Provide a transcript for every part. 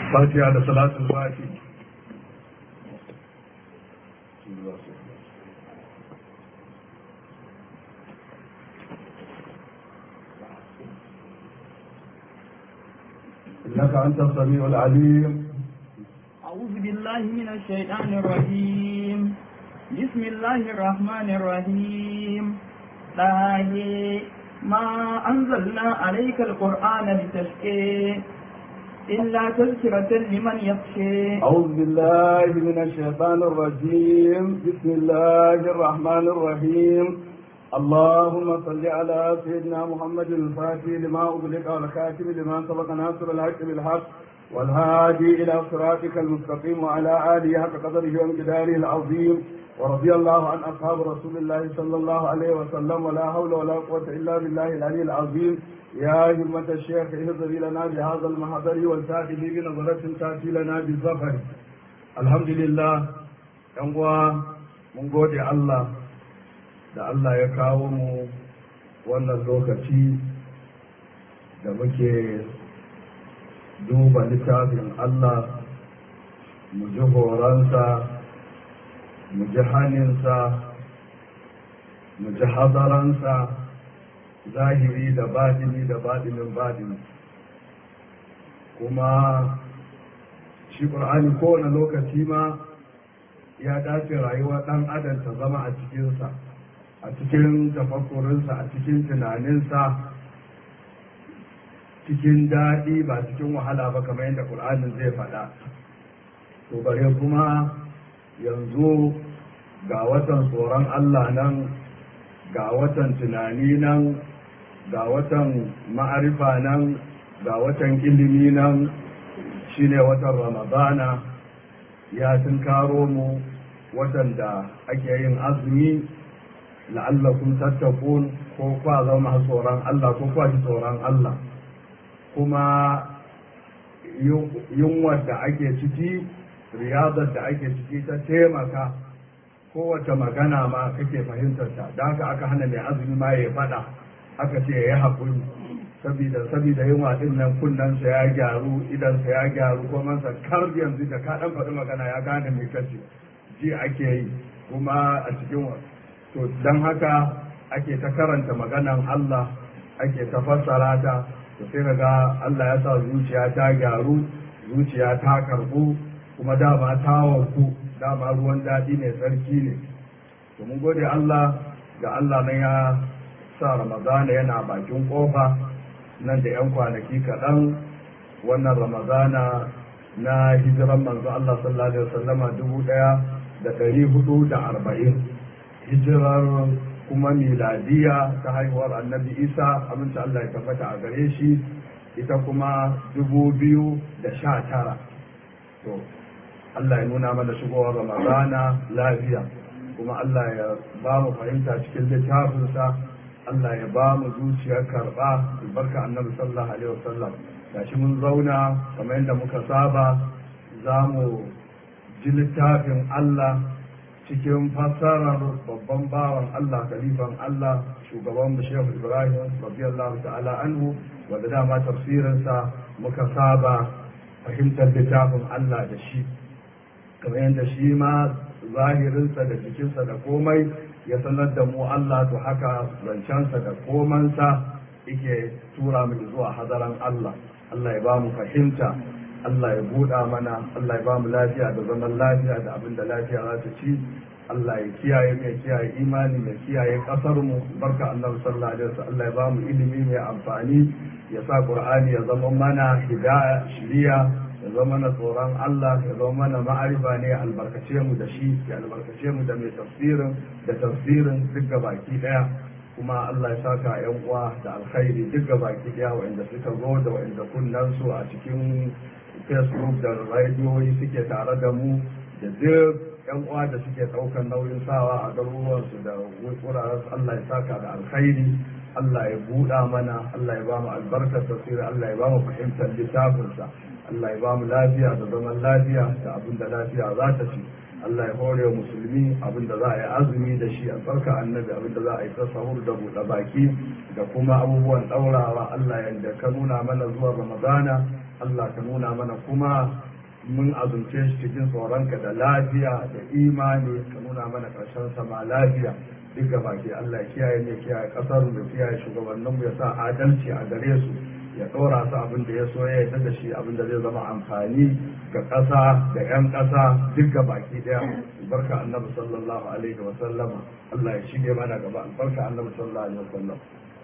fatiha da salatul fati. إنك أنت السميع العليم. أعوذ بالله من الشيطان الرجيم. بسم الله الرحمن الرحيم. طه ما أنزلنا عليك القرآن لتشقى إلا تذكرة لمن يخشى. أعوذ بالله من الشيطان الرجيم. بسم الله الرحمن الرحيم. اللهم صل على سيدنا محمد الفاتح لما أغلق والخاتم لما سبق ناصر الحق بالحق والهادي إلى صراطك المستقيم وعلى آله حق قدره وامتداره العظيم. ورضي الله عن أصحاب رسول الله صلى الله عليه وسلم ولا حول ولا قوة إلا بالله العلي العظيم. يا همة الشيخ اهضري لنا بهذا المحضر والتأتي بنظرة تأتي لنا بالظفر. الحمد لله. ينقوى من قول الله da Allah ya kawo mu wannan lokaci da muke duba littafin Allah, mu ji horonsa, mu ji haninsa, mu ji hadaransa, zahiri da batini da batinin batini. Kuma shi ƙur'ani kowane lokaci ma ya dace rayuwar ɗan adam ta zama a cikinsa, a cikin tafakkurinsa, a cikin tunaninsa, cikin daɗi ba cikin wahala ba kamar yadda ƙur'anin zai faɗa. To bare kuma yanzu ga watan tsoron Allah nan, ga watan tunani nan, ga watan ma'arifa nan, ga watan ilimi nan, shine watan Ramadana ya tunkaro mu, watan da ake yin azumi la'allakum tattaqun, ko kwa zama tsoron Allah ko kwa ji tsoron Allah. Kuma yunwar da ake ciki, riyadar da ake ciki ta taimaka kowace magana ma kake fahimtar ta, da haka aka hana mai azumi ma ya faɗa, aka ce ya yi haƙuri sabida yunwa din nan kunnensa ya gyaru, idansa ya gyaru, ko mansa kar yanzu da ka ɗan faɗi magana ya gane mai kace ji ake yi kuma a cikin to don haka ake ta karanta maganan Allah, ake ta fassara ta, to sai ga Allah ya sa zuciya ta gyaru, zuciya ta karbu, kuma dama ta wanku, dama ruwan daɗi ne, tsarki ne. To mun gode Allah ga Allah nan ya sa Ramadana yana bakin kofa, nan da 'yan kwanaki kaɗan wannan Ramadana na hijiran manzo Allah sallallahu alaihi wasallama 1440, hijirar kuma miladiya ta haihuwar annabi Isa, amince Allah ya tabbata a gare shi, ita kuma 2019. to Allah ya nuna mana shigowar Ramadana lafiya, kuma Allah ya ba mu fahimta cikin littafinsa, Allah ya ba mu zuciyar karɓa albarka annabi sallallahu alaihi wasallam. Gashi mun zauna kamar yadda muka saba, za mu ji littafin Allah cikin fassarar babban bawan Allah, khalifan Allah, shugaban mu Shehu Ibrahim radiyallahu ta'ala anhu, wanda dama tafsirinsa muka saba fahimtar littafin Allah da shi, kamar yadda shi ma zahirinsa da jikinsa da komai ya sanar da mu Allah, to haka zancensa da komansa yake tura mu zuwa hadaran Allah. Allah ya ba mu fahimta, Allah ya buɗa mana, Allah ya ba mu lafiya da zaman lafiya da abin da lafiya za ta ci. Allah ya kiyaye mai kiyaye imani, mai kiyaye ƙasar mu, barka annabi sallallahu alaihi wasallam. Allah ya ba mu ilimi mai amfani, ya sa Qur'ani ya zama mana hidaya, shiriya, ya zama mana tsoron Allah, ya zama mana ma'arifa ne, albarkace mu da shi, ya albarkace mu da mai tafsirin duk baki daya. Kuma Allah ya saka ƴan uwa da alkhairi duk baki daya, wa'anda suka zo da wa'anda kunnan su a cikin Facebook da radiyoyi suke tare da mu, da duk ƴan uwa da suke ɗaukar nauyin sawa a garuruwansu da wuraren. Allah ya saka da alkhairi, Allah ya buɗa mana, Allah ya ba mu albarkar tafsiri, Allah ya ba mu fahimtar littafinsa, Allah ya ba mu lafiya da zaman lafiya da abin da lafiya za ta ci. Allah ya hore wa musulmi abin da za a yi azumi da shi, albarka annabi abin da za a yi ta sahur da buɗe baki da kuma abubuwan ɗaurawa. Allah yadda ka nuna mana zuwa Ramadana Allah ka nuna mana kuma mun azumce shi cikin tsoronka da lafiya da imani, ka nuna mana ƙarshen sama lafiya duk gaba ke. Allah ya kiyaye ne, kiyaye ƙasar mu, kiyaye shugabanninmu, ya sa adalci a gare su, ya ɗora su abin da ya so, ya yarda da shi abin da zai zama amfani ga ƙasa da 'yan ƙasa duk gaba ki ɗaya. Barka annabi sallallahu alaihi wa sallam. Allah ya shige mana gaba. Barka annabi sallallahu alaihi wa sallam.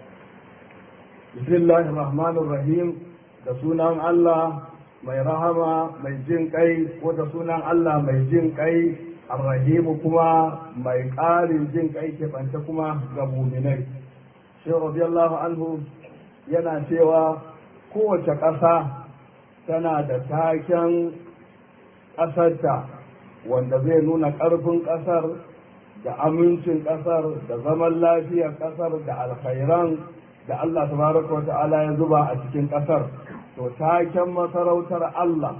Bismillahir rahmanir rahim. Da sunan Allah mai rahama mai jin kai, ko da sunan Allah mai jin kai arrahimu kuma mai ƙarin jin kai ke bance kuma ga muminai. Shehu radiyallahu anhu yana cewa kowace ƙasa tana da taken ƙasarta wanda zai nuna ƙarfin ƙasar da amincin ƙasar da zaman lafiyar ƙasar da alkhairan da Allah tabaraka wa ta'ala ya zuba a cikin ƙasar. To taken masarautar Allah,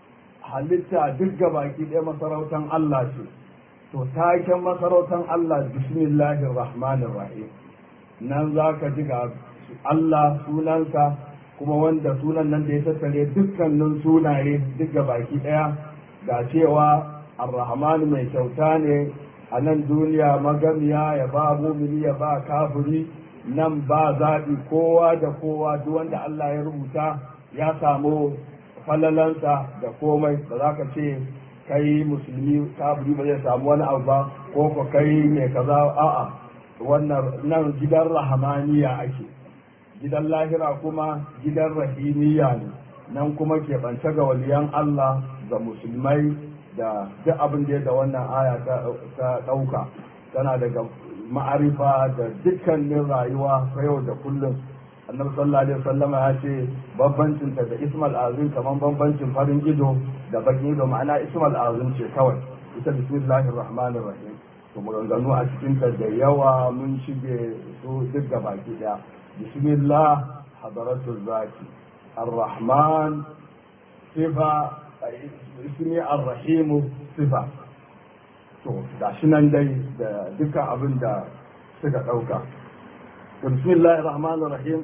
halitta duk gabaki ɗaya masarautar Allah ce. To taken masarautar Allah bismillahir rahmanir rahim. Nan za ka ji ga Allah sunansa, kuma wanda sunan nan da ya tattare dukkanin sunaye duk gabaki ɗaya, ga cewa ar-rahman mai kyauta ne a nan duniya, magamiya ya ba mumini ya ba kafiri, nan ba zaɓi, kowa da kowa duk wanda Allah ya rubuta ya samu falalansa da komai. ba za ka ce kai musulmi kafiri ba zai samu wani abu ba, ko ko kai mai kaza, a'a, wannan nan gidan rahamaniya ake, gidan lahira kuma gidan rahimiya ne. Nan kuma keɓance ga waliyan Allah ga musulmai da duk abin da ya da wannan aya ta ɗauka, tana daga ma'arifa da dukkanin rayuwa ta yau da kullum. Annabi sallallahu alaihi wasallama ya ce bambancin ta da ismal azim kamar bambancin farin ido da bakin ido, ma'ana ismal azim ce kawai ita bismillahir rahmanir rahim. To maganganu a cikin ta da yawa mun shige su duk da baki daya. Bismillah hadaratul zaki, ar-rahman sifa, ismi ar-rahim sifa. To da shi nan dai da dukkan abin da suka dauka. Bismillahir rahmanir rahim.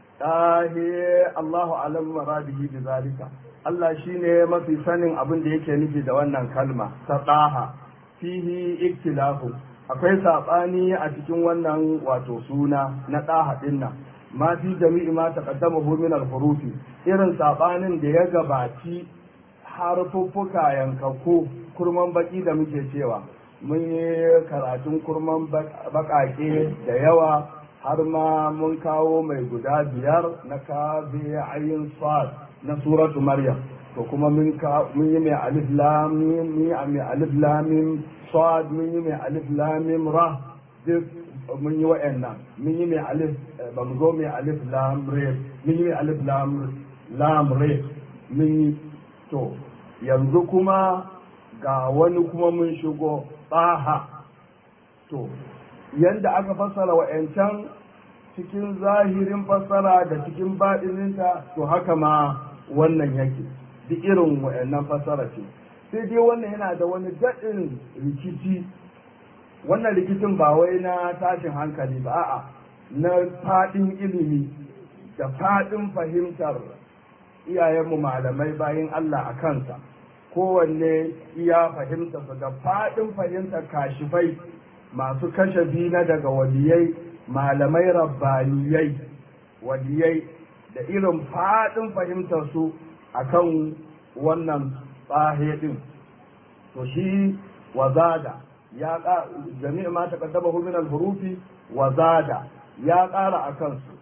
Allahu alam maradihi bi zalika. Allah shine mafi sanin abin da yake nufi da wannan kalma ta daha. Fihi iktilafu, akwai sabani a cikin wannan wato suna na daha din nan. Ma fi jami'i ma taqaddamahu min al-hurufi, irin sabanin da ya gabaci harfuffuka yankakku, kurman baki da muke cewa. Mun yi karatun kurman bakake da yawa, har ma mun kawo mai guda biyar na kabe ayin sad na suratu maryam. To kuma mun yi mai alif lam mim, mun yi mai alif lam mim sad, mun yi mai alif lam mim ra, duk mun yi wa'annan. Mun yi mai alif, ba mu zo mai alif lam re, mun yi mai alif lam re, mun yi. To yanzu kuma ga wani kuma mun shigo tsaha. To yanda aka fassara wa'ancan cikin zahirin fassara da cikin baɗininta, to haka ma wannan yake duk irin wa'annan fassara ce. Sai dai wannan yana da wani daɗin rikici. Wannan rikicin ba wai na tashin hankali ba, a'a, na faɗin ilimi da faɗin fahimtar iyayenmu malamai bayin Allah a kansa. Kowanne iya fahimtarsa da faɗin fahimtar kashifai masu kashafi na daga waliyai, malamai rabbaniyai, waliyai, da irin faɗin fahimtarsu a kan wannan tsahe ɗin. To shi wazada ya jami'a ma ta kaddaba min al-hurufi, wazada ya ƙara a kansu.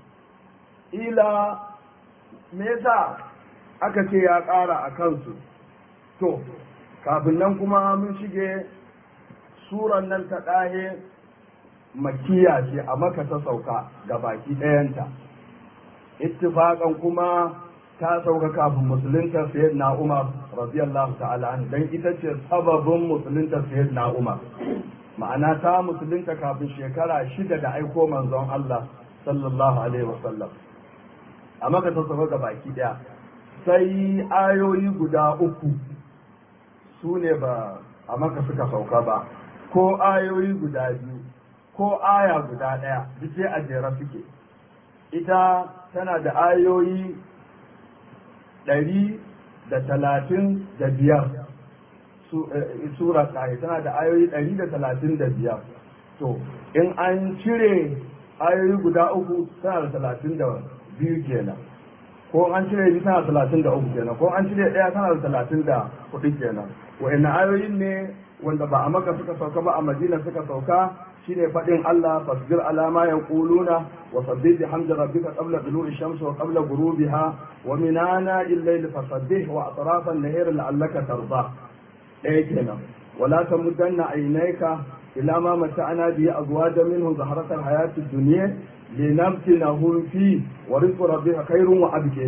Ila me yasa aka ce ya ƙara a kansu? To kafin nan kuma mun shige suran nan ta ɗahe makiya ce, a Makka ta sauka ga baki ɗayanta. Ittifaƙan kuma ta sauka kafin musulunta sayyidina Umar radiyallahu ta'ala anhu, dan ita ce sababin musulunta sayyidina Umar. Ma'ana ta musulunta kafin shekara 6 da aiko manzon Allah sallallahu alaihi wasallam. A Makka ta sauka ga baki ɗaya. Sai ayoyi guda 3 su ne ba a Makka suka sauka ba, ko ayoyi guda 2 ko aya guda 1, duk a jere suke. Ita tana da ayoyi 135 sura ɗaya tana da ayoyi 135 to in an cire ayoyi guda uku tana da 32 kenan ko an cire biyu tana da 33 kenan ko an cire ɗaya tana da 34 kenan wa'annan ayoyin ne wanda ba a Makka suka sauka ba a Madina suka sauka shine faɗin Allah fasbir ala ma yaquluna wa sabbih bihamdi rabbika qabla tulu'i shamsi wa qabla ghurubiha wa min ana al-layli fasabbih wa atraf an-nahari la'allaka tarda ɗaya kenan wala tamuddanna aynayka ila ma mata'ana bi azwajan minhum zahratal hayatid dunya linaftinahum fi wa rizqu rabbika khairun wa abqa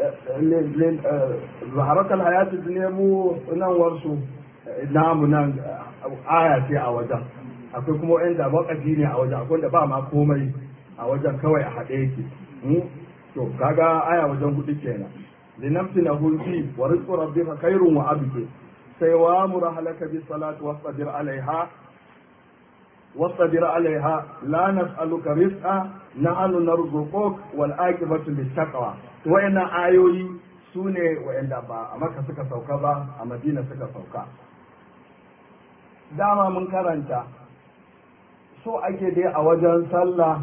zahratal hayatid dunya mu nan warsu namu nan aya ce a wajen akwai kuma wanda wakafi ne a wajen akwai da ba ma komai a wajen kawai a haɗe yake to kaga aya wajen hudu kenan linaftinahum fi wa rizqu rabbika khairun wa abqa sai wa murahalaka bis salati wastabir alaiha la nas'aluka rizqa nahnu narzuquk wal aqibatu lit taqwa to wayannan ayoyi sune wayanda ba a Makka suka sauka ba a Madina suka sauka dama mun karanta so ake dai a wajen sallah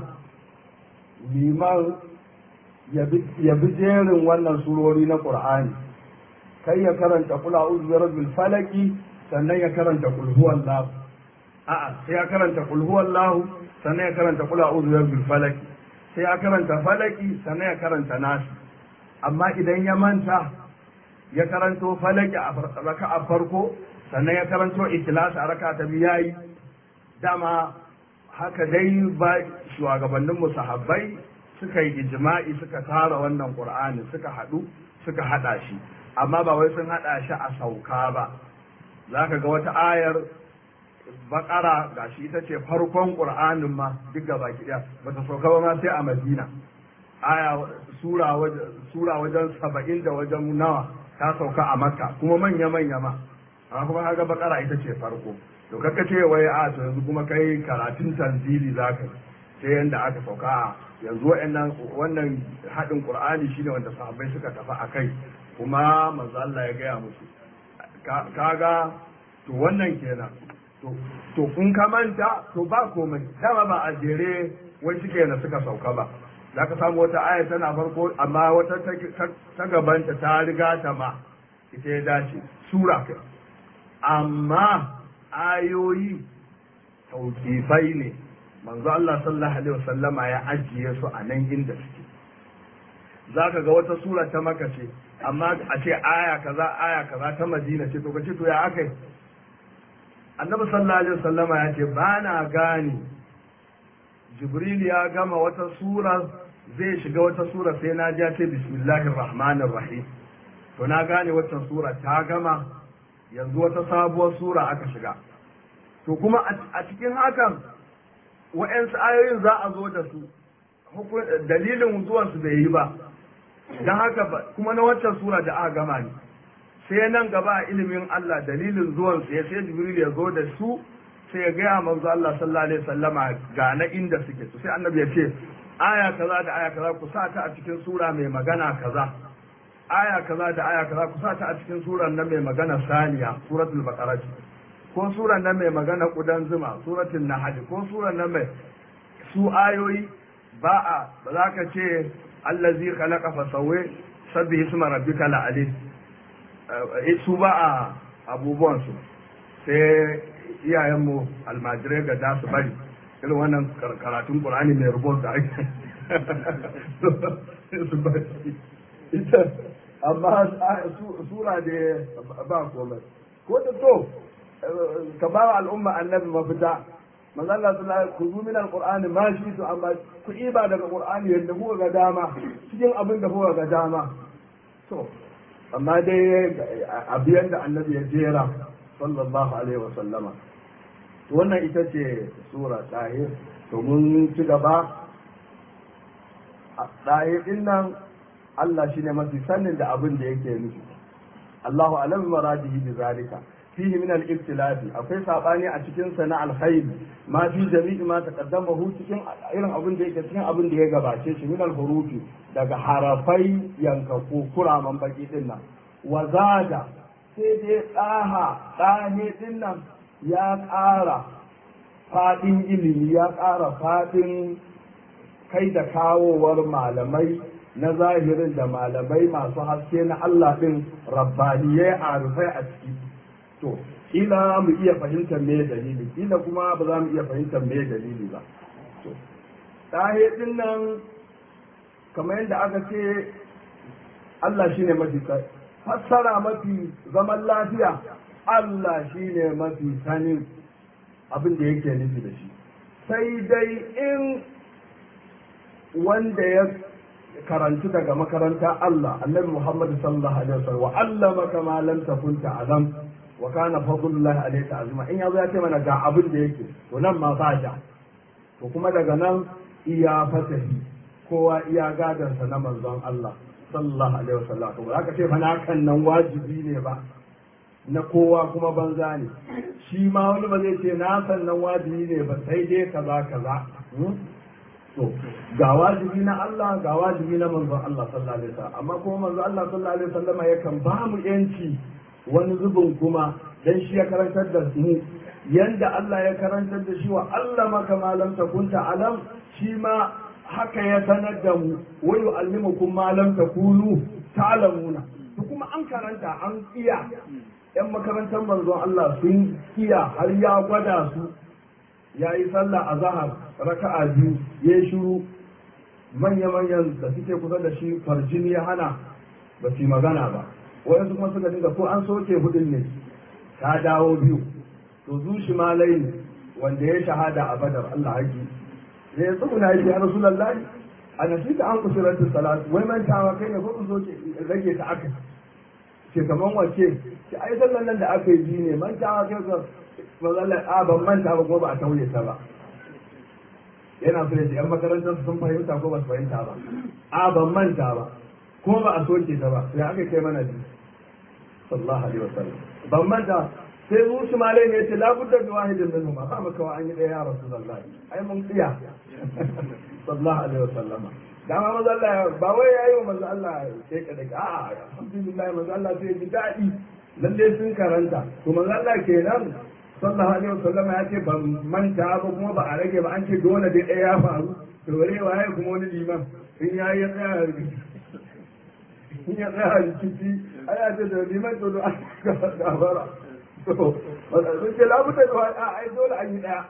liman ya bi jerin wannan surori na Qur'ani kai ya karanta kula uzu bi rabbil falaki sannan ya karanta kul huwallahu a'a sai ya karanta kul huwallahu sannan ya karanta kula uzu bi rabbil falaki sai ya karanta falaki sannan ya karanta nasu amma idan ya manta ya karanto falaki a raka'a farko sannan ya karanto ikhlas a raka'a ta biyu yayi dama haka dai ba shugabannin musahabbai suka yi ijma'i suka tara wannan qur'ani suka hada shi amma ba wai sun hada shi a sauka ba za ka ga wata ayar bakara gashi ita ce farkon ƙur'anin ma duk gaba ɗaya ba ta sauka ba ma sai a madina aya sura wajen 70 da wajen nawa ta sauka a makka kuma manya ma amma kuma kaga bakara ita ce farko to kaka ce wai a to yanzu kuma kai karatun tanzili zaka sai yanda aka sauka yanzu wannan haɗin ƙur'ani shine wanda sahabbai suka tafi akai kuma manzo Allah ya gaya musu kaga to wannan kenan to kun ka manta to ba komai dama ba a jere wai suke na suka sauka ba zaka samu wata aya tana farko amma wata ta gabanta ta riga ta ma ita ya dace sura kai amma ayoyi tauqifai ne manzo Allah sallallahu alaihi wasallama ya ajiye su a nan inda suke zaka ga wata sura ta Makka ce amma a ce aya kaza ta Madina ce to kace to ya akai Annabi sallallahu alaihi wasallama ya ce ba na gane Jibril ya gama wata sura zai shiga wata sura sai na ji ce bismillahir rahmanir rahim to na gane wata sura ta gama yanzu wata sabuwar sura aka shiga to kuma a cikin hakan wa'ansu ayoyin za a zo da su dalilin zuwansu bai yi ba don haka kuma na waccan sura da aka gama ne sai nan gaba a ilimin Allah dalilin zuwansu ya sai Jibril ya zo da su sai ya gaya manzo Allah sallallahu alaihi wasallama ga na inda suke to sai annabi ya ce aya kaza da aya kaza ku sa ta a cikin sura mai magana kaza aya kaza da aya kaza ku sa ta a cikin surar nan mai magana saniya suratul baqara ko surar nan mai magana kudan zuma suratul nahl ko surar nan mai su ayoyi ba za ka ce allazi khalaqa fa sawwa sabbi isma rabbika la alif su ba a abubuwan su sai iyayenmu almajirai ga da su bari irin wannan karatun qur'ani mai rubuta ake su bari ita amma sura da ba komai ko da to ka ba al'umma annabi mafita manzo Allah sallallahu alaihi wasallam min alqur'ani ma shi to amma ku iba daga qur'ani yanda kuka ga dama cikin abin da kuka ga dama to amma dai abiyan da annabi ya jera sallallahu alaihi wasallama to wannan ita ce sura tahir to mun ci gaba tahir din nan Allah shine mafi sanin da abin da yake nufi Allahu alam maradihi bi zalika fihi min al-ibtilafi akwai sabani a cikin sa na alkhairi ma fi jami'i ma taqaddamahu cikin irin abin da yake cikin abin da ya gabace shi min al-hurufi daga harafai yankaku kuraman baki din nan wa zada sai dai ɗahe din nan ya ƙara faɗin ilimi ya ƙara faɗin kai da kawowar malamai na zahirin da malamai masu haske na Allah ɗin rabbaniyai a rufai a ciki to kila mu iya fahimtar me dalili kila kuma ba za mu iya fahimtar me dalili ba to ɗahe ɗin nan kamar yadda aka ce Allah shine mafi fassara mafi zaman lafiya Allah shine mafi sanin abin da yake nufi da shi sai dai in wanda ya karanci daga makaranta Allah annabi Muhammad sallallahu alaihi wasallam wa allamaka ma lam takun ta'lam wa kana fadlullahi alayka azima in yazo ya ce mana ga abin da yake to nan ma ba ja to kuma daga nan iya fatahi kowa iya gadansa na manzon Allah sallallahu alaihi wasallam to aka ce fa na kan nan wajibi ne ba na kowa kuma banza ne shi ma wani ba zai ce na san nan wajibi ne ba sai dai kaza kaza to ga wajibi na Allah ga wajibi na manzon Allah sallallahu alaihi wasallam amma kuma manzon Allah sallallahu alaihi wasallam yakan ba mu yanci wani zubin kuma dan shi ya karantar da mu yanda Allah ya karantar da shi wa Allah maka malam takunta alam shi ma haka ya sanar da mu wa yu'allimukum ma lam takunu ta'lamuna to kuma an karanta an iya yan makarantar manzon Allah sun iya har ya gwada su yayi sallah azhar raka'a biyu yayi shiru manya-manyan da suke kusa da shi farjini ya hana ba su magana ba wayansu kuma suka dinga ko an soke hudun ne ta dawo biyu to zushi malai ne wanda ya shahada a badar Allah haji ya tsuna yake ya rasulullahi ana shi ta an kusurar salat wai mantawa kai ne ko ku soke rage ta aka ce kaman wace ki ai sallan nan da aka yi ne mantawa kai ko mazalla a ban manta ba ko ba a tauye ta ba yana so ya ce yan makarantar sun fahimta ko ba su fahimta ba a ban manta ba ko ba a soke ta ba sai aka kai mana ji sallallahu alaihi wasallam ban manta sai musu malai ne ce labudda bi wahidin minhum ba maka wa an yi daya ya rasulullahi ai mun tsiya sallallahu alaihi wasallam dama manzo Allah ba wai yayi wa manzo Allah sai ka daga a alhamdulillah manzo Allah sai ji dadi lalle sun karanta to manzo Allah kenan sallallahu alaihi wasallam ya ce ban manta ba kuma ba a rage ba an ce dole dai ɗaya ya faru to bare waye kuma wani liman in yayi ya tsaya in ya tsaya rikici ai ya ce da liman to da gabara to sun ce labuta da ai dole an yi ɗaya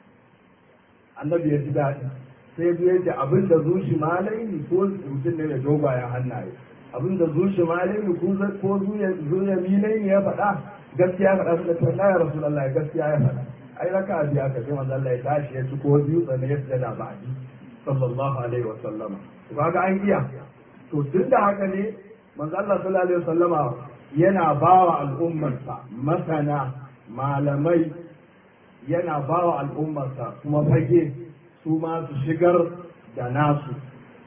annabi ya ji daɗi sai biyar da abin da zuci malai ko mutum ne da dogayen hannaye abin da zuci malai ko zuya milai ya faɗa gaskiya ya faɗa suka ce Allah ya Rasulullahi gaskiya ya faɗa ai raka biya aka ce manzo Allah ya tashi ya ci ko biyu sannan ya sujada ba'di sallallahu alaihi wa sallama to kaga an iya to tun da haka ne manzo Allah sallallahu alaihi wa sallama yana bawa al'ummarsa masana malamai yana bawa al'ummarsa kuma fage su ma su shigar da nasu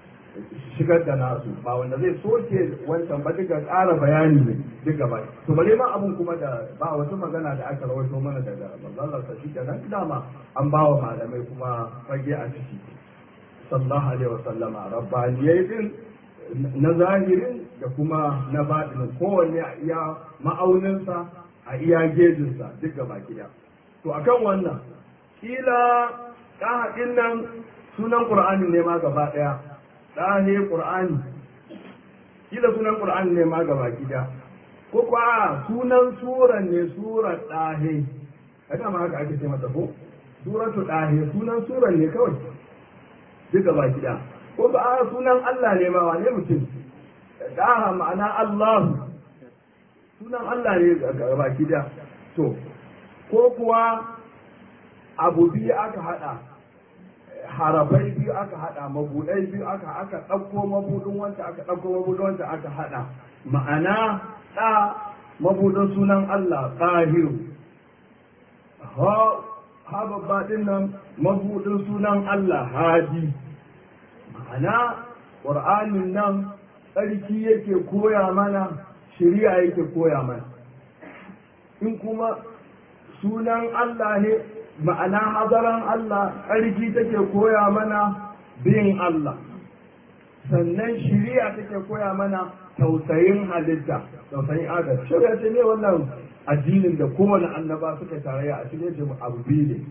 ba wanda zai soke wancan ba duka ƙara bayani ne duka ba to bare ma abun kuma da ba wata magana da aka rawaito mana daga manzon sa shi kenan dama an bawa malamai kuma fage a ciki sallallahu alaihi wasallama rabbaniyai din na zahirin da kuma na baɗin kowanne a iya ma'auninsa a iya gejinsa duk gaba ɗaya to akan wannan kila ɗahaɗin nan sunan ƙur'ani ne ma gaba ɗaya ɗahe ƙur'ani kila sunan ƙur'ani ne ma gaba ɗaya ko kuwa sunan suran ne surar ɗahe haka ma haka ake ce mata ko suratu ɗahe sunan suran ne kawai duk gaba ɗaya ko ba a sunan Allah ne ma wane mutum ɗaha ma'ana Allahu sunan Allah ne gaba ɗaya to ko kuwa abu biyu aka haɗa harafai biyu aka haɗa mabuɗai biyu aka ɗauko mabuɗin wanda aka ɗauko mabuɗin wanda aka haɗa ma'ana ɗa mabuɗin sunan Allah ɗahiru ha babba ɗin nan mabuɗin sunan Allah hadi ma'ana ƙur'anin nan tsarki yake koya mana shari'a yake koya mana in kuma sunan Allah ne ma'ana hadaran Allah ƙarfi take koya mana bin Allah sannan shiriya take koya mana tausayin halitta tausayin adam shirya ce ne wannan addinin da kowane annaba suka tarayya a cikin shi abu biyu ne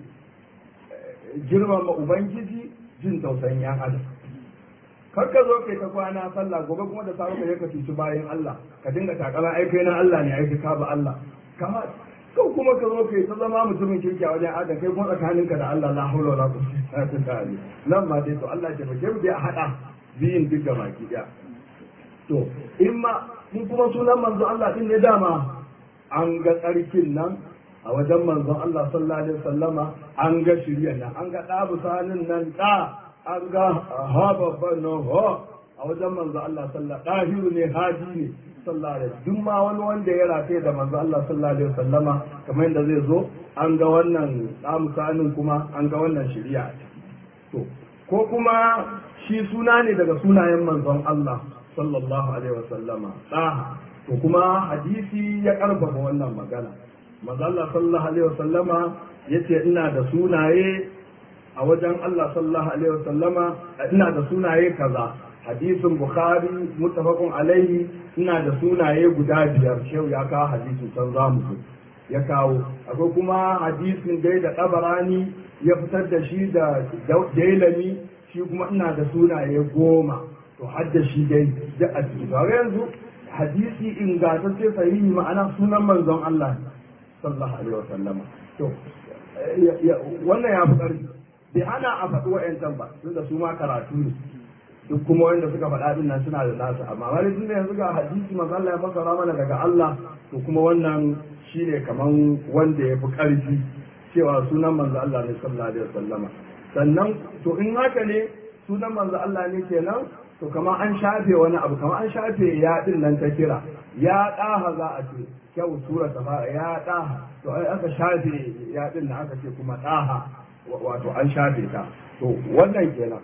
girmama ubangiji jin tausayin yan adam kar ka zo kai ta kwana sallah gobe kuma da safe ka ka cuci bayan Allah ka dinga takalan aikai na Allah ne aiki ka ba Allah kama ko kuma ka zo kai ta zama mutumin kirki a wajen adam kai kuma tsakaninka da Allah la haula wala quwwata illa billah nan ma dai to Allah ya tabbata mu dai a hada biyin duk gaba ki daya to in kuma sunan manzo Allah din ne dama an ga tsarkin nan a wajen manzon Allah sallallahu alaihi wasallama an ga shirya nan an ga dabu sanin nan da an ga hababban nan ho a wajen manzon Allah sallallahu dahiru ne haji ne sallallahu alaihi duk ma wani wanda ya rataye da manzon Allah sallallahu alaihi wasallama kamar yadda zai zo an ga wannan dabu sanin kuma an ga wannan shirya to ko kuma shi suna ne daga sunayen manzon Allah sallallahu alaihi wasallama daha to kuma hadisi ya karfafa wannan magana manzo Allah sallallahu alaihi wasallama yace ina da sunaye a wajen Allah sallallahu alaihi wasallama ina da sunaye kaza hadisin bukhari muttafaqun alaihi ina da sunaye guda biyar shehu ya kawo hadisin san zamu ya kawo akwai kuma hadisin dai da tabarani ya fitar da shi da dailami shi kuma ina da sunaye 10 to hadda shi dai da a cikin yanzu hadisi ingantacce sahihi ma'ana sunan manzon Allah sallallahu alaihi wasallama to wannan ya fi ƙarfi bai hana a faɗi wa'yancan ba tunda su ma karatu ne duk kuma wanda suka faɗa din nan suna da nasu amma wani tunda yanzu ga hadisi manzon Allah ya fassara mana daga Allah to kuma wannan shine kaman wanda ya fi ƙarfi cewa sunan manzon Allah ne sallallahu alaihi wasallama sannan to in haka ne sunan manzon Allah ne kenan to kama an shafe wani abu kama an shafe ya din nan ta kira ya ɗaha za a ce kyau sura ta fara ya ɗaha to ai aka shafe ya din nan aka ce kuma ɗaha wato an shafe ta to wannan kenan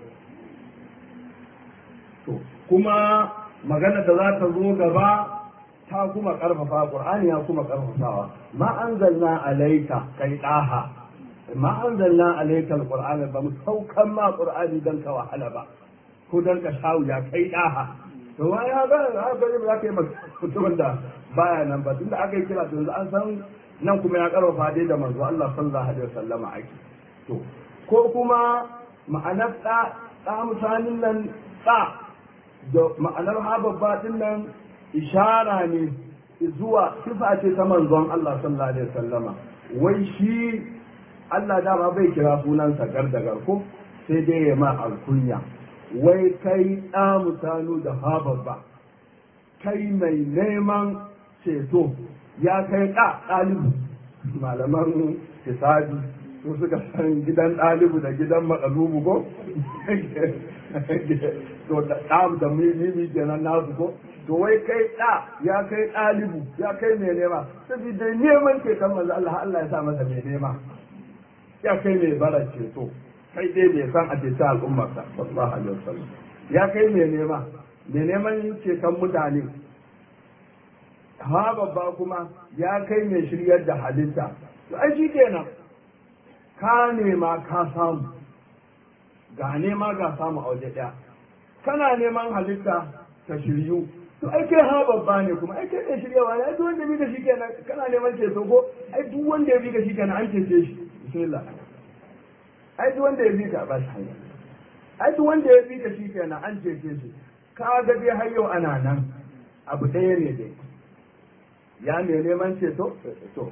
to kuma magana da za ta zo gaba ta kuma karfafa qur'ani ya kuma karfafawa ma anzalna alayka kai ɗaha ma anzalna alayka alqur'ana ba mu saukan ma qur'ani dan ka wahala ba ko dan ka shawo ya kai daha to wai ya ga ba za ka yi mutumin da baya nan ba tunda aka yi kira to yanzu an san nan kuma ya karfafa dai da manzo Allah sallallahu alaihi wasallama ake to ko kuma ma'anar da misalin nan da ma'anar hababba din nan ishara ne zuwa sifa ce ta manzon Allah sallallahu alaihi wasallama wai shi Allah dama bai kira sunansa gardagar ko sai dai ya ma alkunya wai kai mutanu da hababba kai mai neman ceto ya kai ɗalibu malaman hisabi su suka san gidan ɗalibu da gidan matsalubu ko to ɗam da mimi kenan nasu ko to wai kai ya kai ɗalibu ya kai mai nema saboda neman ceton manzo Allah ya sa masa mai nema ya kai mai bara ceto kai dai bai san a cikin al'ummarsa sallallahu alaihi wasallam ya kai mai neman ceton mutane ha babba kuma ya kai mai shiryar da halitta to ai shi kenan ka nema ka samu ga nema ga samu a waje ɗaya kana neman halitta ka shiryu to ai kai ha babba ne kuma ai kai ne shiryawa ne ai duk wanda bi da shi kenan kana neman ceto ko ai duk wanda ya bi da shi kenan an cece shi bismillah ai duk wanda ya bi ka ba shi hanya ai duk wanda ya bi ka shi kenan an cece shi ka ga dai har yau ana nan abu ɗaya ne dai ya mai neman ceto to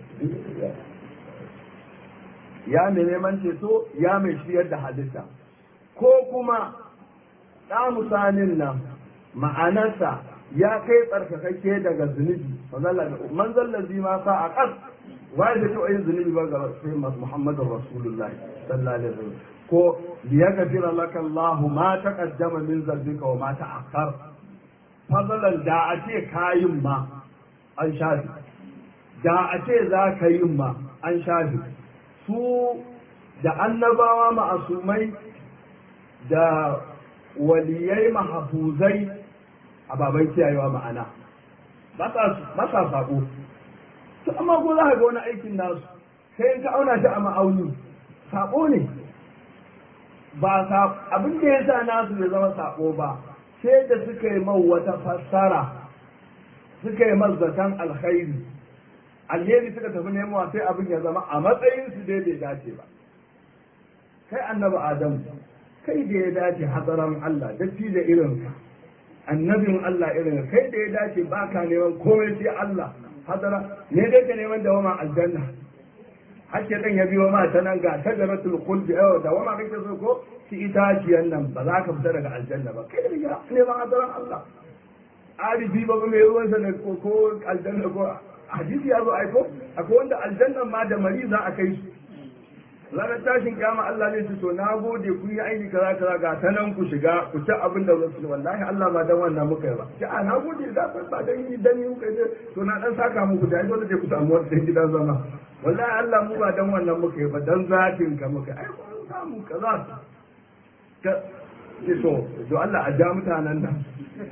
ya mai neman ceto ya mai shiryar da halitta ko kuma ɗa misalin nan ma'anarsa ya kai tsarkakakke daga zunubi man zallazi ma sa a ƙas waye da taɓa yin zunubi ba ga sai Muhammadu Rasulullahi sallallahu alaihi wasallam ko liyaghfira laka Allahu ma taqaddama min zambika wa ma ta'akhkhar fadalan da a ce kayin ma an shafi da a ce za ka yin ma an shafi su da annabawa ma'asumai da waliyai mahafuzai ababen kiyayewa ma'ana ba sa sabo to amma ko za ka ga wani aikin nasu sai in ka auna shi a ma'auni sabo ne ba abin da ya sa nasu bai zama sabo ba sai da suka yi mau wata fassara suka yi mazzatan alkhairi alheri suka tafi nemowa sai abin ya zama a matsayin su dai bai dace ba kai annabi adam kai da ya dace hadaran Allah datti da irin ka annabin Allah irin kai da ya dace baka neman komai sai Allah hadara ne dai ka neman dawama aljanna hakke dan ya biyo ma ta nan ga tajaratul khuldi da wama kake so ko ki itaciyan nan ba za ka fita daga aljanna ba kai da neman hadaran Allah arifi ba mai ruwan sa ne ko aljanna ko hadisi ya zo aiko akwai wanda aljannan ma da mari za a kai su ranar tashin kiyama Allah ne to na gode kun yi aiki kaza kaza ga ta nan ku shiga ku ci abin da zai wallahi Allah ba dan wannan muka yi ba ki a na gode da ba dan yi dan yi kuka yi to na dan saka muku da dole sai ku samu wata gidan zama wallahi Allah mu ba dan wannan muka yi ba dan zatin ka muka ai kun samu kaza ka ce to Allah a ja mutanen nan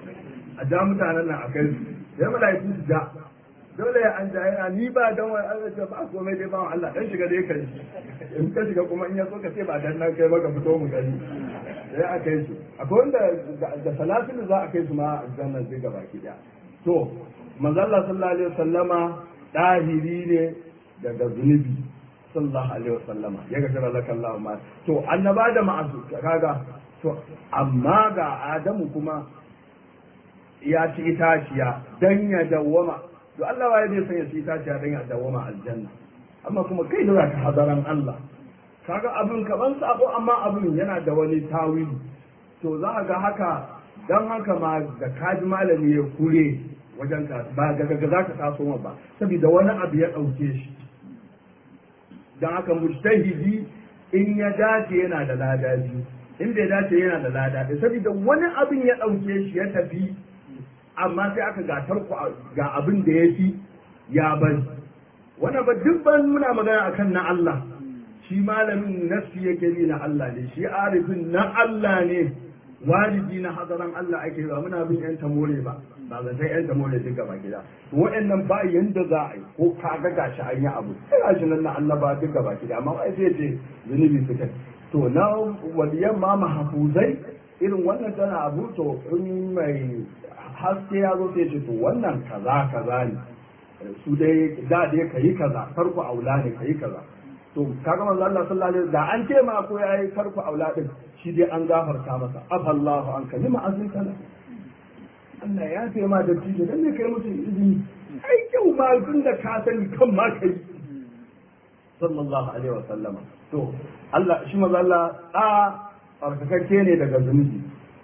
a kai su sai malaiku su ja dole ya an jaya ni ba dan wani Allah ce ba komai dai ba Allah dan shiga dai kai in ka shiga kuma in ya so ka ce ba dan nan kai maka fito mu gani sai a kai su akwai wanda da salatin za a kai su ma aljanna zai gaba ki da to manzo Allah sallallahu alaihi wasallama dahiri ne daga zunubi sallallahu alaihi wasallama ya ga jira laka Allah ma to annaba da ma'azu kaga to amma ga Adamu kuma ya ci itaciya dan ya dawwama to Allah waye zai sanya shi tashi dan ya dawoma aljanna amma kuma kai da zaka hadaran Allah kaga abin kaman sabo amma abin yana da wani tawili to za ga haka dan haka ma da kaji malami ya kure wajen ka ba ga zaka taso ma ba saboda wani abu ya dauke shi dan haka mujtahidi in ya dace yana da lada biyu in bai dace yana da lada ɗaya saboda wani abin ya dauke shi ya tafi amma sai aka gatar ku ga abin da ya fi ya bari wannan ba duk ban muna magana akan na Allah shi malamin nafsi yake bi na Allah ne shi arifin na Allah ne wajibi na hadaran Allah ake ba muna bin yan tamore ba zan sai yan tamore duka ba gida wa'annan ba yanda za a yi ko kaga gashi an yi abu sai gashi nan na Allah ba duka ba gida amma ai sai ce zunubi suka to na waliyan ma mahfuzai irin wannan tana abu to in mai haske ya zo sai ce to wannan kaza ne su dai da dai kayi kaza farko aula ne kayi kaza to kaga manzo Allah sallallahu alaihi da an ce ma ko yayi farko aula din shi dai an gafarta masa afallahu an kalima azin kana Allah ya ce ma da tije dan ne kai mutum izini ai kyau ma tun da ka sani kan ma kai sallallahu alaihi wa sallama to Allah shi manzo Allah tsarkakakke ne daga zunubi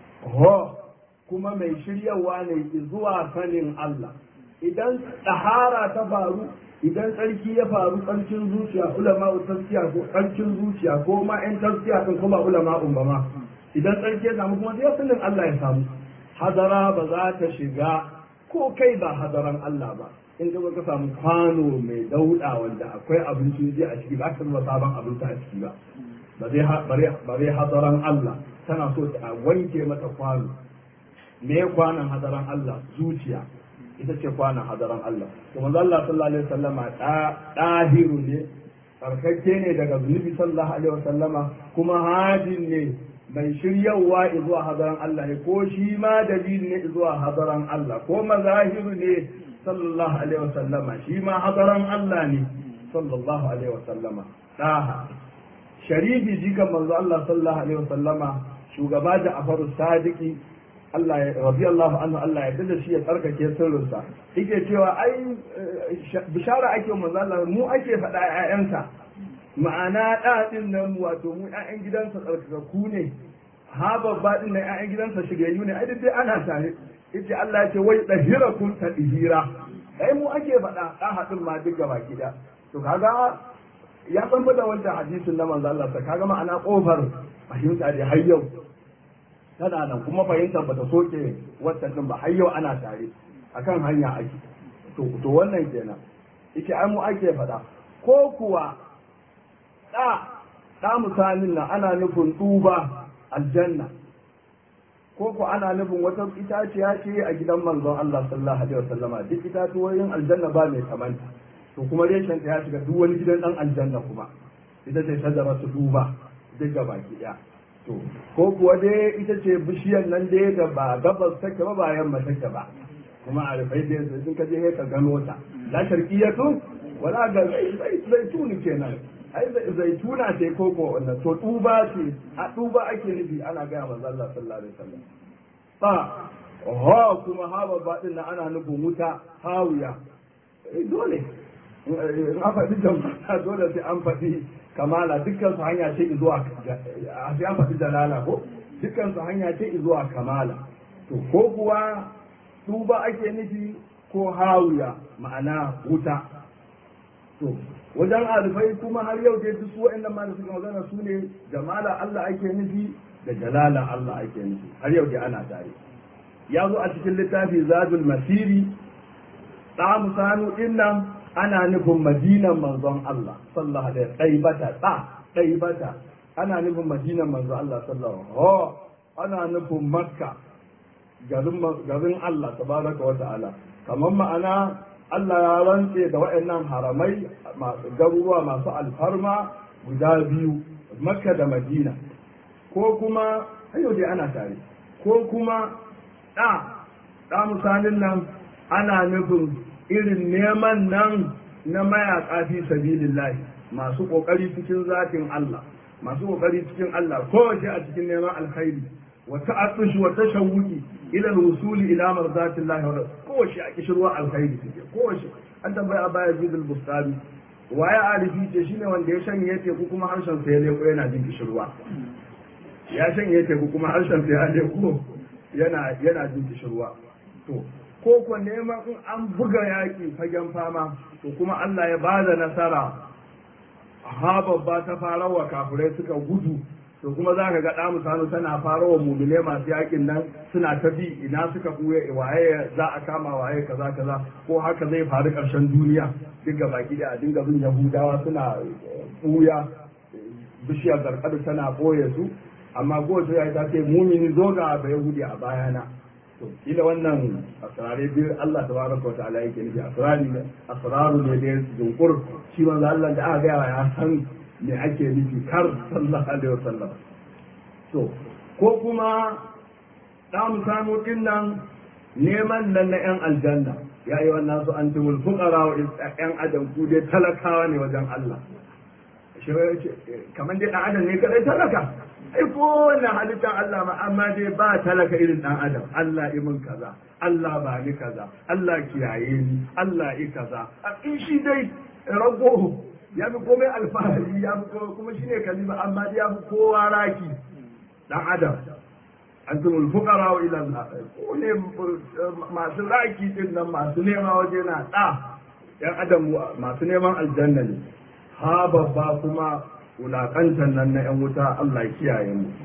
kuma mai shiryawa ne zuwa sanin Allah idan tsahara ta faru idan tsarki ya faru tsarkin zuciya ulama tafsiya ko tsarkin zuciya ko ma ƴan tafsiya din kuma ulama ba ma idan tsarki ya samu kuma sai sanin Allah ya samu hadara ba za ta shiga ko kai ba hadaran Allah ba in ka samu kwano mai dauda wanda akwai abinci ji a ciki ba ka zuba sabon abinci a ciki ba bare hadaran Allah tana so ta wanke mata kwano me kwanan hadaran Allah zuciya ita ce kwanan hadaran Allah to manzo Allah sallallahu alaihi wasallama dahiru ne farkakke ne daga zunubi sallallahu alaihi wasallama kuma hadin ne mai shiryawa zuwa hadaran Allah ne ko shi ma dalili ne zuwa hadaran Allah ko mazahiru ne sallallahu alaihi wasallama shi ma hadaran Allah ne sallallahu alaihi wasallama daha sharifi jikan manzo Allah sallallahu alaihi wasallama shugaba da afaru sadiki Allah ya radiyallahu anhu Allah ya yarda da shi ya tsarkake sirrinsa yake cewa ai bishara ake manzo Allah mu ake faɗa ƴaƴansa ma'ana da din nan wato mu ƴaƴan gidansa tsarkakakku ne ha babba din nan ƴaƴan gidansa shigayyu ne ai dai ana tare yace Allah ya ce wai dahirakum tadhira ai mu ake faɗa da hadin ma duk gaba kida to kaga ya san da wannan hadisin na manzo Allah kaga ma'ana kofar fahimta da har yau tana nan kuma fahimtar bata soke wata din ba har yau ana tare akan hanya ake to wannan kenan yake ai mu ake faɗa ko kuwa da misalin nan ana nufin duba aljanna ko ku ana nufin wata itaciya ce a gidan manzon Allah sallallahu alaihi wasallama duk itatuwoyin aljanna ba mai kamanta to kuma reshen ta ya shiga duk wani gidan dan aljanna kuma ita ce shajaratu duba duk gaba ki daya to ko kuwa dai ita ce bishiyar nan dai da ba gabas take ba yamma take ba kuma a rufai dai sun ka je ka gano ta la sharqiyatu wala ga zaituni kenan ai zaituna ce ko ko wannan to duba ce a duba ake nufi ana ga manzo Allah sallallahu alaihi wasallam ba ha kuma hawa ba din ana nufin wuta hawiya dole in an faɗi jama'a dole sai an faɗi kamala dukkan su hanya ce zuwa sai an faɗi jalala ko dukkan su hanya ce zuwa kamala to ko kuwa duba ake nufi ko hawiya ma'ana wuta to wajen alfai kuma har yau dai su wa'annan ma da suka magana su ne jamala Allah ake nufi da jalala Allah ake nufi har yau dai ana tare ya zo a cikin littafi zadul masiri ta musanu dinnan ana nufin madinan manzon Allah sallallahu alaihi wasallam ɗaibata ana nufin madinan manzon Allah sallallahu alaihi ana nufin makka garin Allah tabaraka wa ta'ala kamar ma'ana Allah ya rantse da waɗannan haramai garuruwa masu alfarma guda biyu makka da madina ko kuma hayo dai ana tare ko kuma ɗa misalin nan ana nufin irin neman nan na mayaƙa fi sabilillahi masu ƙoƙari cikin zatin Allah masu ƙoƙari cikin Allah kowace a cikin neman alkhairi wa ta'attush wa tashawwuqi ila al-wusul ila marzatillahi wa kowace a kishirwa alkhairi take kowace an tambaya baya jidul bustani waye arifi ce shine wanda ya shanye teku kuma harshen sa ya leko yana jin kishirwa ya shanye teku kuma harshen sa ya leko yana jin kishirwa to ko ko neman in an buga yaƙi fagen fama to kuma Allah ya bada nasara ha babba ta farawa kafirai suka gudu to kuma za ka ga ɗa musanu tana farawa mumine masu yaƙin nan suna ta bi ina suka ɓuya waye za a kama waye kaza kaza ko haka zai faru ƙarshen duniya duk ga baki da a dinga bin yahudawa suna ɓuya bishiyar zarkadu tana ɓoye su amma gobe ya ta ce mumini zo ga ba yahudi a bayana to ila wannan asrare biyu Allah tabaraka wa ta'ala yake nufi asraru ne da junkur shi manzo Allah da aka gaya ya san me ake nufi kar sallallahu alaihi wasallam to ko kuma da mu samu dinnan neman nan na yan aljanna ya yi wannan su antumul fuqara wa yan adam ku dai talakawa ne wajen Allah shi kamar dai dan adam ne kadai talaka ai kowane halittar Allah ma amma dai ba talaka irin dan adam Allah imin kaza Allah ba ni kaza Allah kiyaye ni Allah yi kaza in shi dai rago ya fi komai alfahari ya fi kuma shi ne kalima amma dai ya fi kowa raki dan adam antumul fuqara ila Allah ko ne masu raki din nan masu nema waje na yan adam masu neman aljanna ne ha babba kuma wulaƙantar nan na ‘yan wuta Allah kiyaye mu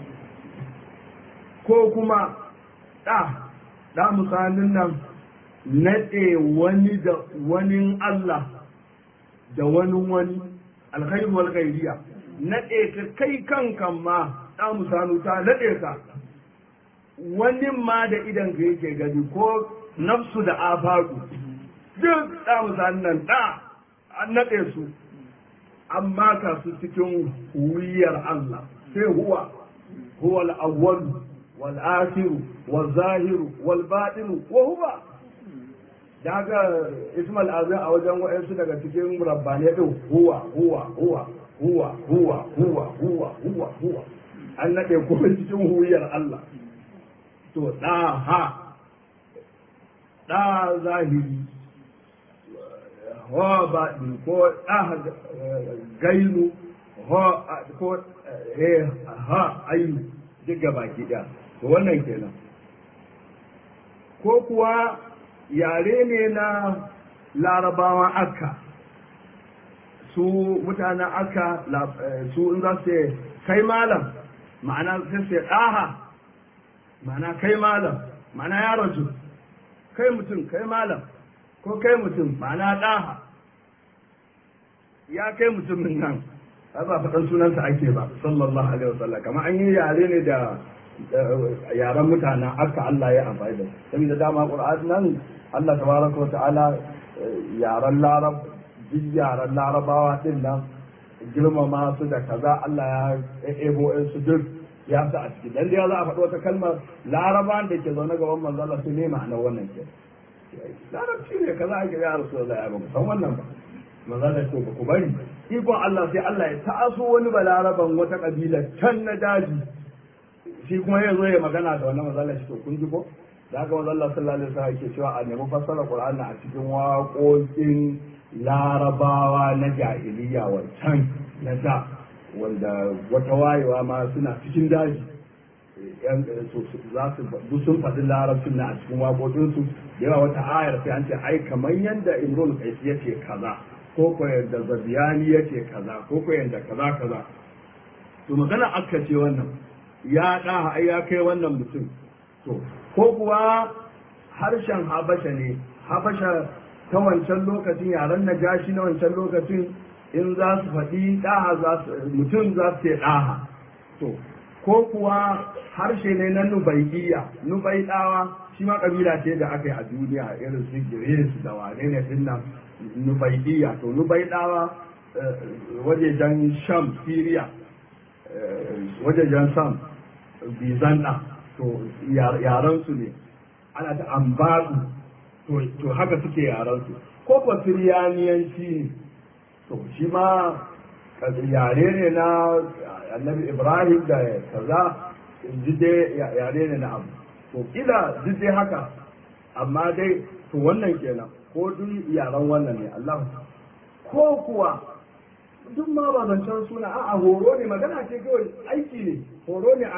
ko kuma ɗa misalin nan naɗe wani da wani Allah da wani alkhairu wal ghairiya naɗe ka kai kankan ma ɗa misalu ta naɗe ka wani ma da idan ka yake gani ko nafsu da afaku duk ɗa misalin nan an naɗe su an maka su cikin wuyar Allah sai huwa al-awwal wal akhir wal zahir wal batin wa huwa daga ismal azim a wajen wayansu daga cikin rabbani din huwa an nade kuma cikin wuyar Allah to da zahiri ho ba ko gainu ko ha ayu diga baki ɗaya to wannan kenan ko kuwa yare ne na larabawa aka su mutanen aka su in za su kai malam ma'ana sai sai ma'ana kai malam ma'ana ya raju kai mutum kai malam ko kai mutum ma'ana ɗaha ya kai mutumin nan ba faɗan sunansa ake ba sallallahu alaihi wasallam kamar an yi yare ne da yaren mutanen aka Allah ya amfani da saboda dama Qur'an nan Allah tabaraka wa ta'ala yaren Larab duk yaran larabawa din nan girmama su da kaza Allah ya ebo su duk ya sa a ciki dan da za a faɗi wata kalmar larabawan da ke zaune gaban manzo Allah su ne ma'anar wannan ke larabci ne kaza ake ya rasulullahi ya ba san wannan ba manzo Allah ce ba ku bari ikon Allah sai Allah ya taso wani balaraban wata kabila can na daji shi kuma ya zo ya magana da wannan manzo Allah shi to kun ji ko da haka manzo Allah sallallahu alaihi wasallam yake cewa a nemi fassara Qur'ani a cikin waƙoƙin larabawa na jahiliya wancan na da wanda wata wayewa ma suna cikin daji yan za su duk sun faɗi larabcin na a cikin waƙoƙinsu da yawa wata ayar sai an ce ai kamar yadda Imrul Qais yace kaza ko ko yadda Zabiyani yace kaza ko ko yadda kaza kaza to magana aka ce wannan ya da ai ya kai wannan mutum to ko kuwa harshen Habasha ne Habasha ta wancan lokacin yaren Najashi na wancan lokacin in za su faɗi ɗaha mutum za su ce ɗaha to ko kuwa harshe ne na nubaiɗawa shi ma ƙabila ce da aka yi a duniya irin su gire su da wane ne din nan nubaiɗiya to nubaiɗawa wajejen sham syria wajejen sam bizanta to yaren su ne ana ta ambaɗu to haka suke yaren su ko kuwa siriyaniyanci ne to shi ma yare ne na annabi ibrahim da kaza dai yare ne na abu to kila dai haka amma dai to wannan kenan ko duk yaren wannan ne Allah ko kuwa duk ma ba zancen suna a horo ne magana ce kawai aiki ne horo ne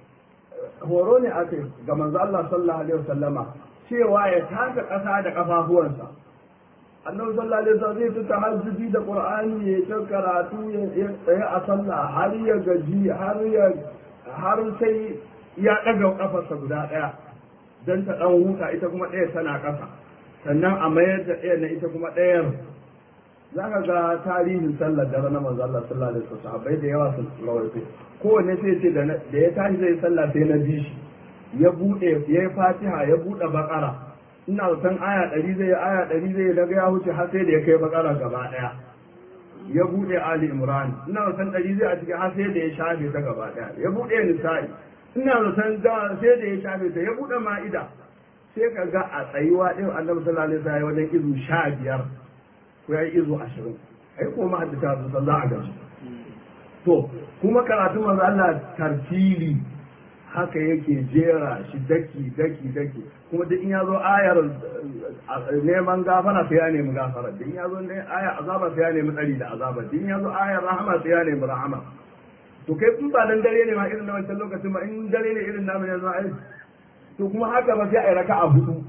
akai ga manzo Allah sallallahu alaihi wasallama cewa ya taka ƙasa da ƙafafuwansa annabi sallallahu alaihi wasallam zai fita hajji da qur'ani ya ta karatu ya tsaya a sallah har ya gaji har sai ya daga kafarsa guda daya dan ta dan huta ita kuma daya tana kasa sannan a mayar da daya na ita kuma dayar zaka ga tarihin sallar da na manzo Allah sallallahu alaihi wasallam sahabbai da yawa sun rawaito kowanne sai ce da ya tashi zai sallah sai na bi shi ya bude yayi fatiha ya bude bakara ina zaton aya 100 zai daga ya wuce har sai da ya kai bakara gaba daya ya bude ali imran ina zaton 100 zai a cikin har sai da ya shafe ta gaba daya ya bude nisa'i ina zaton sai da ya shafe ta ya bude ma'ida sai ka ga a tsayuwa din annabi sallallahu alaihi wasallam wajen izu 15 ko ya izu 20 ai ko ma haddata su sallallahu alaihi wasallam to kuma karatu manzo Allah tartili haka yake jera shi daki kuma duk in ya zo ayar neman gafara sai ya nemi gafara duk in ya zo ayar azaba sai ya nemi tsari da azaba duk in ya zo ayar rahama sai ya nemi rahama to kai in ba dan dare ne ma irin na wancan lokacin ba in dare ne irin namu yanzu ai to kuma haka ba sai a yi raka'a hudu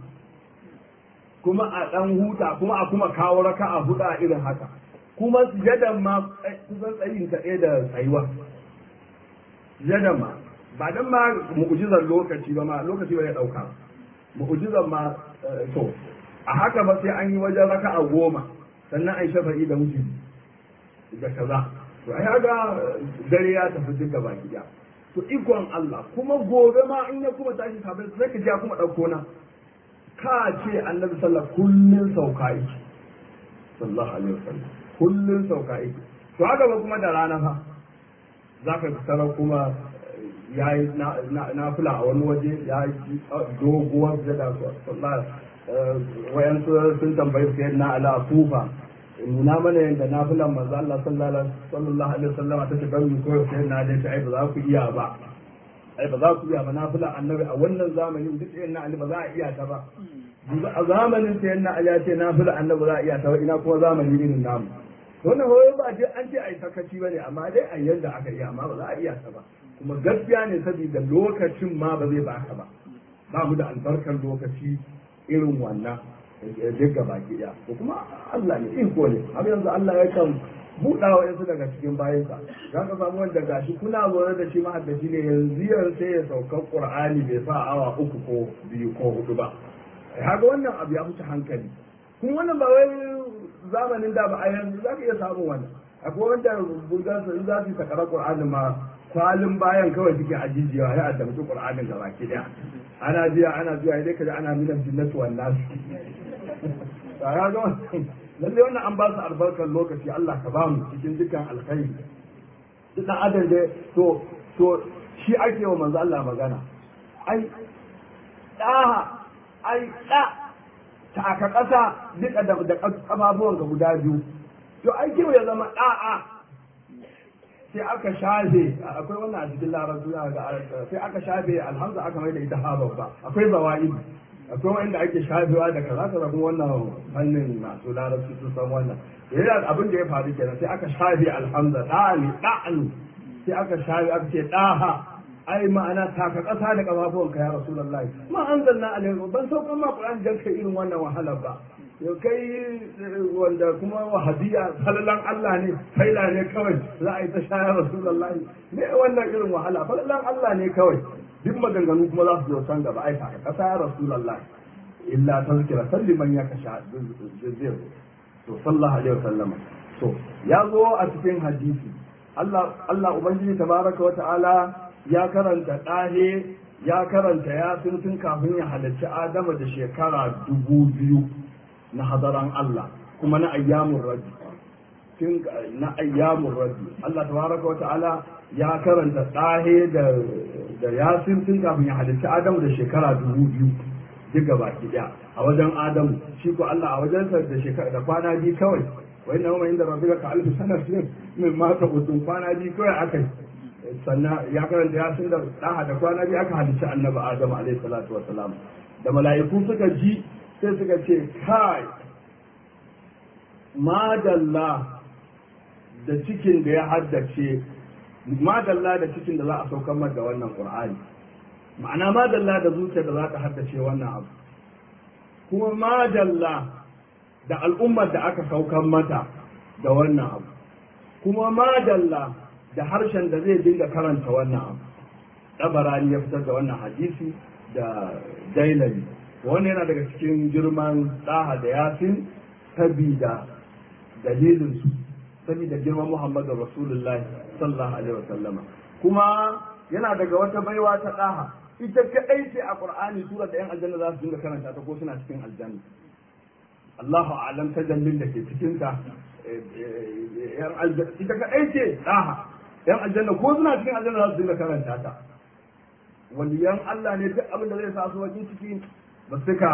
kuma a dan huta kuma a kuma kawo raka'a hudu a irin haka kuma sujadan ma kusan tsayin ta da tsayuwa sujadan ma ba dan ma mu'jizar lokaci ba ma lokaci ba ya dauka mu'jizar ma to a haka ba sai an yi wajen raka'a 10 sannan ai shafa'i da wuce da kaza to ai haka dare ya tafi duk gaba gida to ikon Allah kuma gobe ma in ya kuma tashi sabai sai ka ji kuma dauko na ka ce annabi sallallahu kullun sauka yake sallallahu alaihi wasallam kullun sauka yake to haka ba kuma da rana fa zaka tsara kuma ya yi nafila a wani waje ya yi doguwar jada wayan sun tambayi sayar na ala kufa nuna mana yadda nafilan manzo Allah sallallahu alaihi wasallam ta shiga mu ko sayar na da ai ba za ku iya ba ba nafilan annabi a wannan zamanin duk sayar na ali ba za a iya ta ba a zamanin sayar na ali ya ce nafilan annabi za a iya ta ba ina kuma zamani irin namu wannan hoyo ba ce an ce ai sakaci bane amma dai a yanda aka iya amma ba za a iya ta ba kuma gaskiya ne saboda lokacin ma ba zai baka ba ba mu da albarkar lokaci irin wannan duk gaba ɗaya ko kuma Allah ne iko ne har yanzu Allah ya kan buɗa wa yansu daga cikin bayansa za ka samu wanda gashi kuna zaune da shi mahaddaci ne yanzu sai ya sauka Qur'ani bai sa awa 3 ko 2 ko 4 ba haka wannan abu ya wuce hankali kuma wannan ba wai zamanin da ba a yanzu za ka iya samun wannan akwai wanda bulgarsa in za su takara Qur'ani ma kwalin bayan kawai suke ajijiya ya addamci Qur'anin gaba ki daya ana jiya dai kaje ana minan jinnatu wan nas ya ga lalle wannan an ba su albarkar lokaci Allah ka ba mu cikin dukkan alkhairi duk dan adam da to shi ake wa manzo Allah magana ai ta aka ƙasa duka da ƙafafuwan ga guda biyu to ai kyau ya zama ɗa'a sai aka shafe akwai wannan a cikin larabci sai aka shafe alhamza aka mai da ita ha babba akwai zawa'id akwai wanda ake shafewa da kaza ka rabu wannan fannin masu larabci sun san wannan yana abin da ya faru kenan sai aka shafe alhamza ɗa'ani sai aka shafe aka ce ɗaha ai ma'ana taka ƙasa da ƙafafuwanka ya rasulullahi ma anzalna alayka ban saukan ma qur'an dan kai irin wannan wahala ba yau kai wanda kuma wahabiya falalan Allah ne faila ne kawai za a yi ta shayar rasulullahi ne wannan irin wahala falalan Allah ne kawai duk maganganu kuma za su zo san gaba ai taka ƙasa ya rasulullahi illa tazkira salliman ya kasha jazir to sallallahu alaihi wasallama to ya zo a cikin hadisi Allah ubangiji tabaraka wa ta'ala ya karanta ɗahe ya karanta yasin tun kafin ya halarci adama da shekara 2000 na hadaran Allah kuma na ayyamun rabi Allah tabaraka wa ta'ala ya karanta ɗahe da yasin tun kafin ya halarci adamu da shekara 2000 duk gaba ki a wajen adamu shi ko Allah a wajensa da shekara da kwana biyu kawai wa inna huma inda rabbika ka alfi sanatin min ma ta'udun kwana biyu kawai akai sannan ya karanta ya sun da ɗaha da kwana biyu aka halicci annabi adamu alaihi salatu wa salam da mala'iku suka ji sai suka ce kai madalla da cikin da ya haddace madalla da cikin da za a saukar mata da wannan qur'ani ma'ana madalla da zuciya da za ta haddace wannan abu kuma madalla da al'ummar da aka saukar mata da wannan abu kuma madalla da harshen da zai dinga karanta wannan abu ɗabarani ya fitar da wannan hadisi da dailami wannan yana daga cikin girman ɗaha da yasin sabida dalilinsu sabida girman muhammadu rasulullahi sallallahu alaihi wasallama kuma yana daga wata baiwa ta ɗaha ita kaɗai ce a ƙur'ani sura da 'yan aljanna za su dinga karanta ta ko suna cikin aljanna Allahu a'lam ta jallin da ke cikinta ita kaɗai ce ɗaha yan aljanna ko suna cikin aljanna za su dinga karanta ta waliyan Allah ne duk abin da zai sa su wajen ciki ba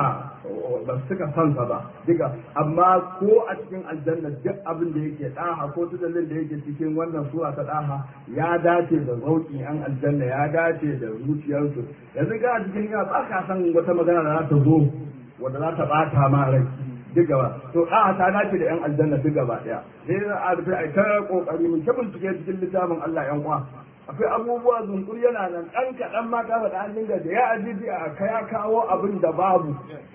su suka san sa ba diga amma ko a cikin aljanna duk abin da yake daha ko tudallin da yake cikin wannan sura ta daha ya dace da zauki yan aljanna ya dace da zuciyarsu yanzu ga a cikin ya ba ka san wata magana da za ta zo wanda za ta bata ma rai duk gaba to a ta dace da yan aljanna duk gaba daya sai a rufe ai ta kokari mun ta bincike cikin littafin Allah yan uwa akwai abubuwa zunkur yana nan dan kadan ma ka faɗa hannun da ya ajiji a ya kawo abin da babu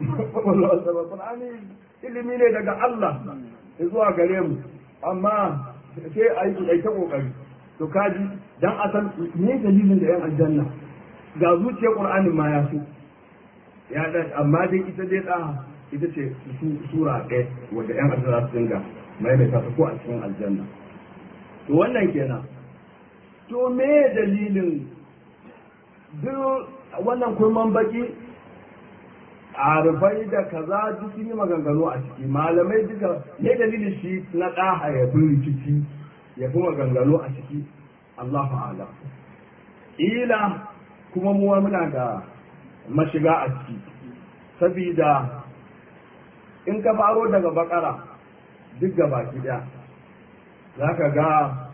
Qur'ani ilimi ne daga Allah zuwa gare mu amma sai ai ta kokari to kaji dan a san me dalilin da yan aljanna ga zuciyar Qur'anin ma ya so ya da amma dai ita dai da ita ce sura ɗaya wadda ‘yan aljanna su dinga mai da ta ko a cikin aljanna. To wannan kenan. To me dalilin duk wannan kurman baki a rufai da kaza duk sun yi maganganu a ciki malamai duka me dalilin shi na ɗaha ya fi rikici ya fi maganganu a ciki Allahu a'lam. Ila kuma mu muna da mashiga a ciki sabida in ka faro daga bakara duk gaba ɗaya za ka ga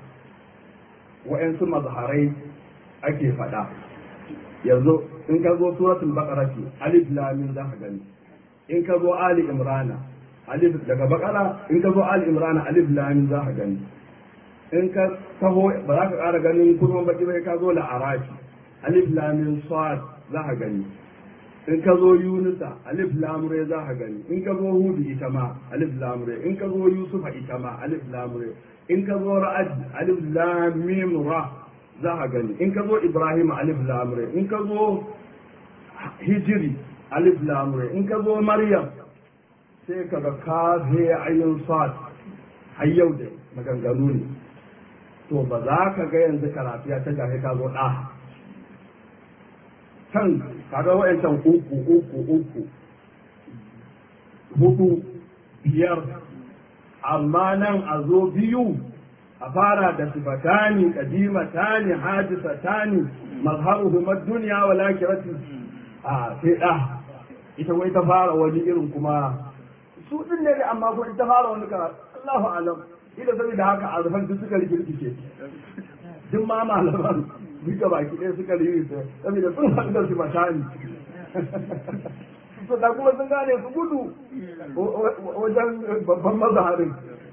wa'yansu mazharai ake faɗa yanzu in ka zo suratul baqara ce alif lam mim za ka gani in ka zo ali imrana alif daga bakara in ka zo ali imrana alif lam mim za ka gani in ka taho ba za ka ƙara ganin kurman baki bai ka zo la'arafi alif lam mim sad za ka gani in ka zo yunusa alif lamure za ka gani in ka zo hudu ita ma alif lamure in ka zo yusufa ita ma alif lamure in ka zo ra'ad alif lamim ra za ka gani in ka zo ibrahim alif lamure in ka zo hijiri alif lamure in ka zo maryam sai ka ga kafe ayin sad har yau da maganganu ne to ba za ka ga yanzu karatu ya ta gafe ka zo ɗa kan kaga wa'ancan uku hudu biyar amma nan a zo biyu a fara da sifatani qadimatani hadisatani mazharuhum ad-dunya wal akhirati a sai da ita wai ta fara wani irin kuma su din ne amma ko ita fara wani ka Allahu alam ila saboda haka arfan su suka rikirkice duk ma malaman duka baki ɗaya suka rikirkice saboda sun haɗu da sifatani so da kuma sun gane su gudu wajen babban mazaharin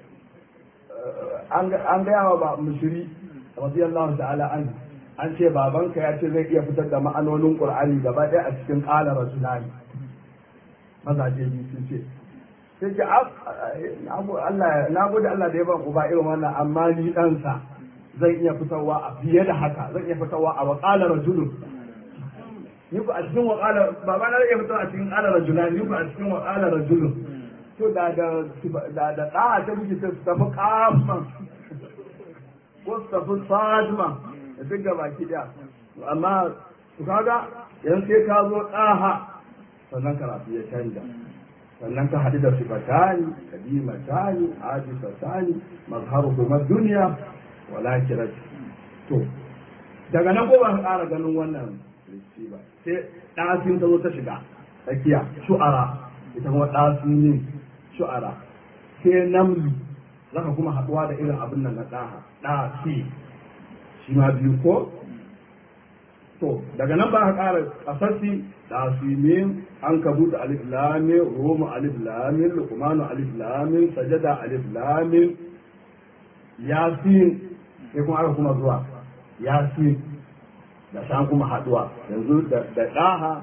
an gaya wa ba mushiri radiyallahu ta'ala an ce babanka ya ce zai iya fitar da ma'anonin qur'ani gaba ɗaya a cikin qala rasulani mazaje biyu sun ce sai ce na gode Allah da ya ban uba irin wannan amma ni ɗansa zan iya fitarwa a fiye da haka zan iya fitarwa a waƙala rajulun ni ku a cikin waƙala baba na iya fitarwa a cikin qala rajulani ni ku a cikin waƙala rajulun to da ɗa ta miji ta tafi kafan ko su tafi sadma da duk gaba ki ɗaya amma su kaga yan sai ka zo ɗaha sannan karatu ya canja sannan ka haɗu da sifatani kadimatani ajisatani mazharu kuma duniya wala kirati to daga nan ko ba ka ƙara ganin wannan rikici ba sai ɗasin ta zo ta shiga tsakiya shu'ara ita kuma ɗasin shu'ara sai namli zaka kuma haɗuwa da irin abin nan na ɗafi shi ma biyu ko to daga nan ba ka ƙara ƙasassi ɗasimin an kabuta alif lamin roma alif lamin lukumanu alif lamin sajada alif lamin yasin sai kuma aka kuma zuwa yasin da shan kuma haɗuwa yanzu da ɗaha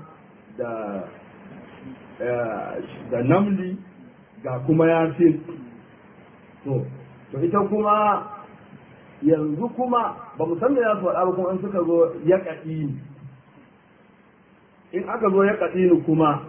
da namli ga kuma yasin to ita kuma yanzu kuma ba mu san da ya su faɗa ba kuma in suka zo ya kaɗi in aka zo ya kaɗi ni kuma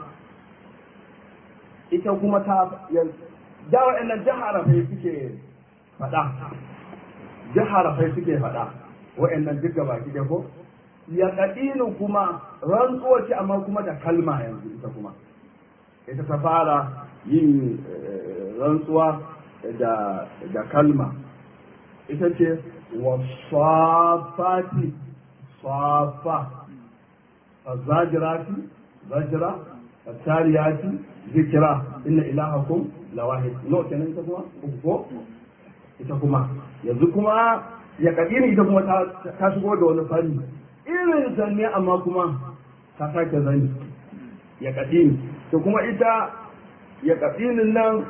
ita kuma ta da waɗannan jaharafai suke faɗa jaharafai suke faɗa waɗannan duk gaba ki ko ya kaɗi ni kuma rantsuwa ce amma kuma da kalma yanzu ita kuma ita ta fara yin rantsuwa da kalma ita ce wasafati safa fazajirati zajira fatariyati zikira inna ilahakum lawahid no kenan ita kuma ko ita kuma yanzu kuma ya kadini ita kuma ta shigo da wani fanni irin zanne amma kuma ta sake zani ya kadini to kuma ita ya kadinin nan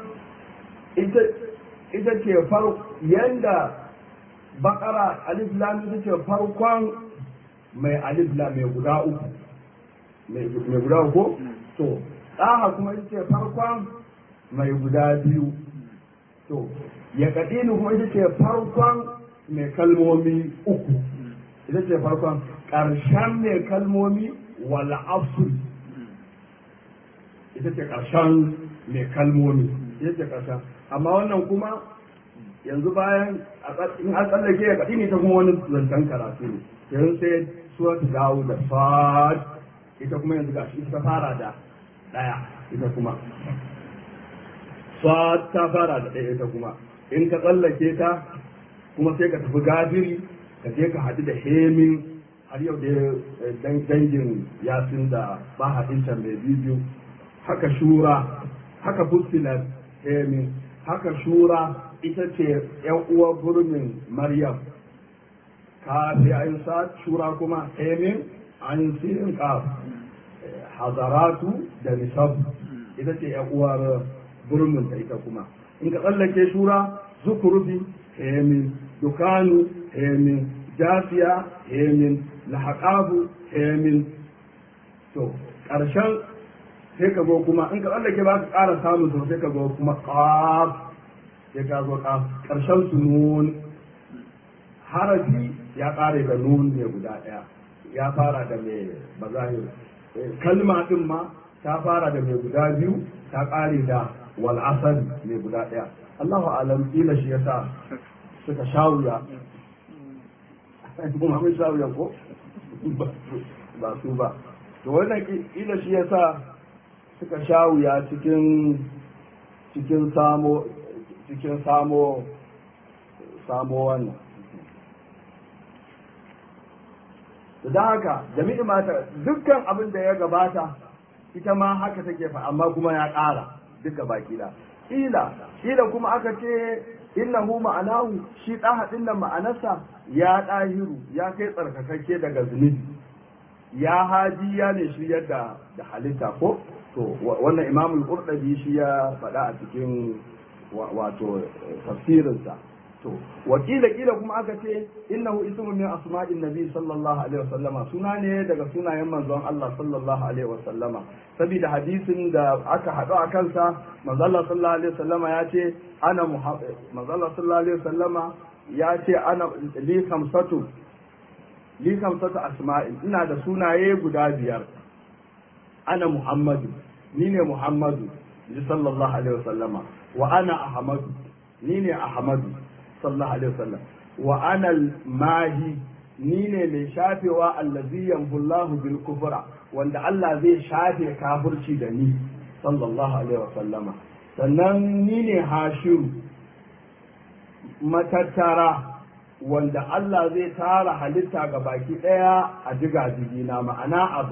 ita ce yanda bakara alif lam ita ce farkon mai alif lam mai guda uku mai guda uku to ɗaha kuma ita ce farkon mai guda biyu to ya kadini kuma ita ce farkon mai kalmomi uku ita ce farkon ƙarshen mai kalmomi wal asr ita ce ƙarshen mai kalmomi ita ce ƙarshen amma wannan kuma yanzu bayan in an tsallake ya kaɗi ne ta kuma wani zancen karatu ne yanzu sai suratu dawo da fad ita kuma yanzu gashi ita fara da ɗaya ita kuma fad ta fara da ɗaya ita kuma in ka tsallake ta kuma sai ka tafi gafiri ka je ka haɗu da hemin har yau da dangin yasin da ba haɗin can mai bidiyo haka shura haka fusilar hemin haka shura ita ce ‘yan uwa burmin Maryam, kafi ayin sa shura kuma hemin an sirin kaf, hazaratu da nisab ita ce ‘yan uwar burmin ta ita kuma. In ka tsallake shura zukurufi hemin, dukanu hemin, jafiya hemin, lahaƙabu hemin. To, ƙarshen sai ka go kuma in ka tsallake ba ka ƙara samun sau sai ka go kuma ƙaf sai ka zo ƙarshen su nun harafi ya ƙare da nun ne guda ɗaya ya fara da mai bazahir kalma ɗin ma ta fara da mai guda biyu ta ƙare da wal asali mai guda ɗaya Allahu alam kila shi yasa suka shawuya kuma mun shawuya ko ba su ba to wannan kila shi yasa suka shawuya cikin samo cikin samo wannan da haka jami'i mata dukkan abin da ya gabata ita ma haka take fa amma kuma ya ƙara duka baki da ila kuma aka ce innahu ma'anahu shi ɗaha ɗin nan ma'anarsa ya ɗahiru ya kai tsarkakakke daga zunubi ya haji ya ne shi yadda da halitta ko to wannan imamul qurtubi shi ya faɗa a cikin wato tafsirinsa to wakila kila kuma aka ce innahu ismun min asma'in nabi sallallahu alaihi wasallama suna ne daga sunayen manzon Allah sallallahu alaihi wasallama saboda hadisin da aka haɗu a kansa manzon Allah sallallahu alaihi wasallama ya ce ana muhammad manzon Allah sallallahu alaihi wasallama ya ce ana li khamsatu asma'in ina da sunaye guda biyar ana muhammadu ni ne muhammadu sallallahu alaihi wasallama wa ana ahmadu ni ne ahmadu sallallahu alaihi wasallam wa ana al-mahi ni ne mai shafewa allazi yanfullahu bil kufra wanda Allah zai shafe kafirci da ni sallallahu alaihi wasallama sannan ni ne hashiru matattara wanda Allah zai tara halitta ga baki daya a digajigina ma'ana a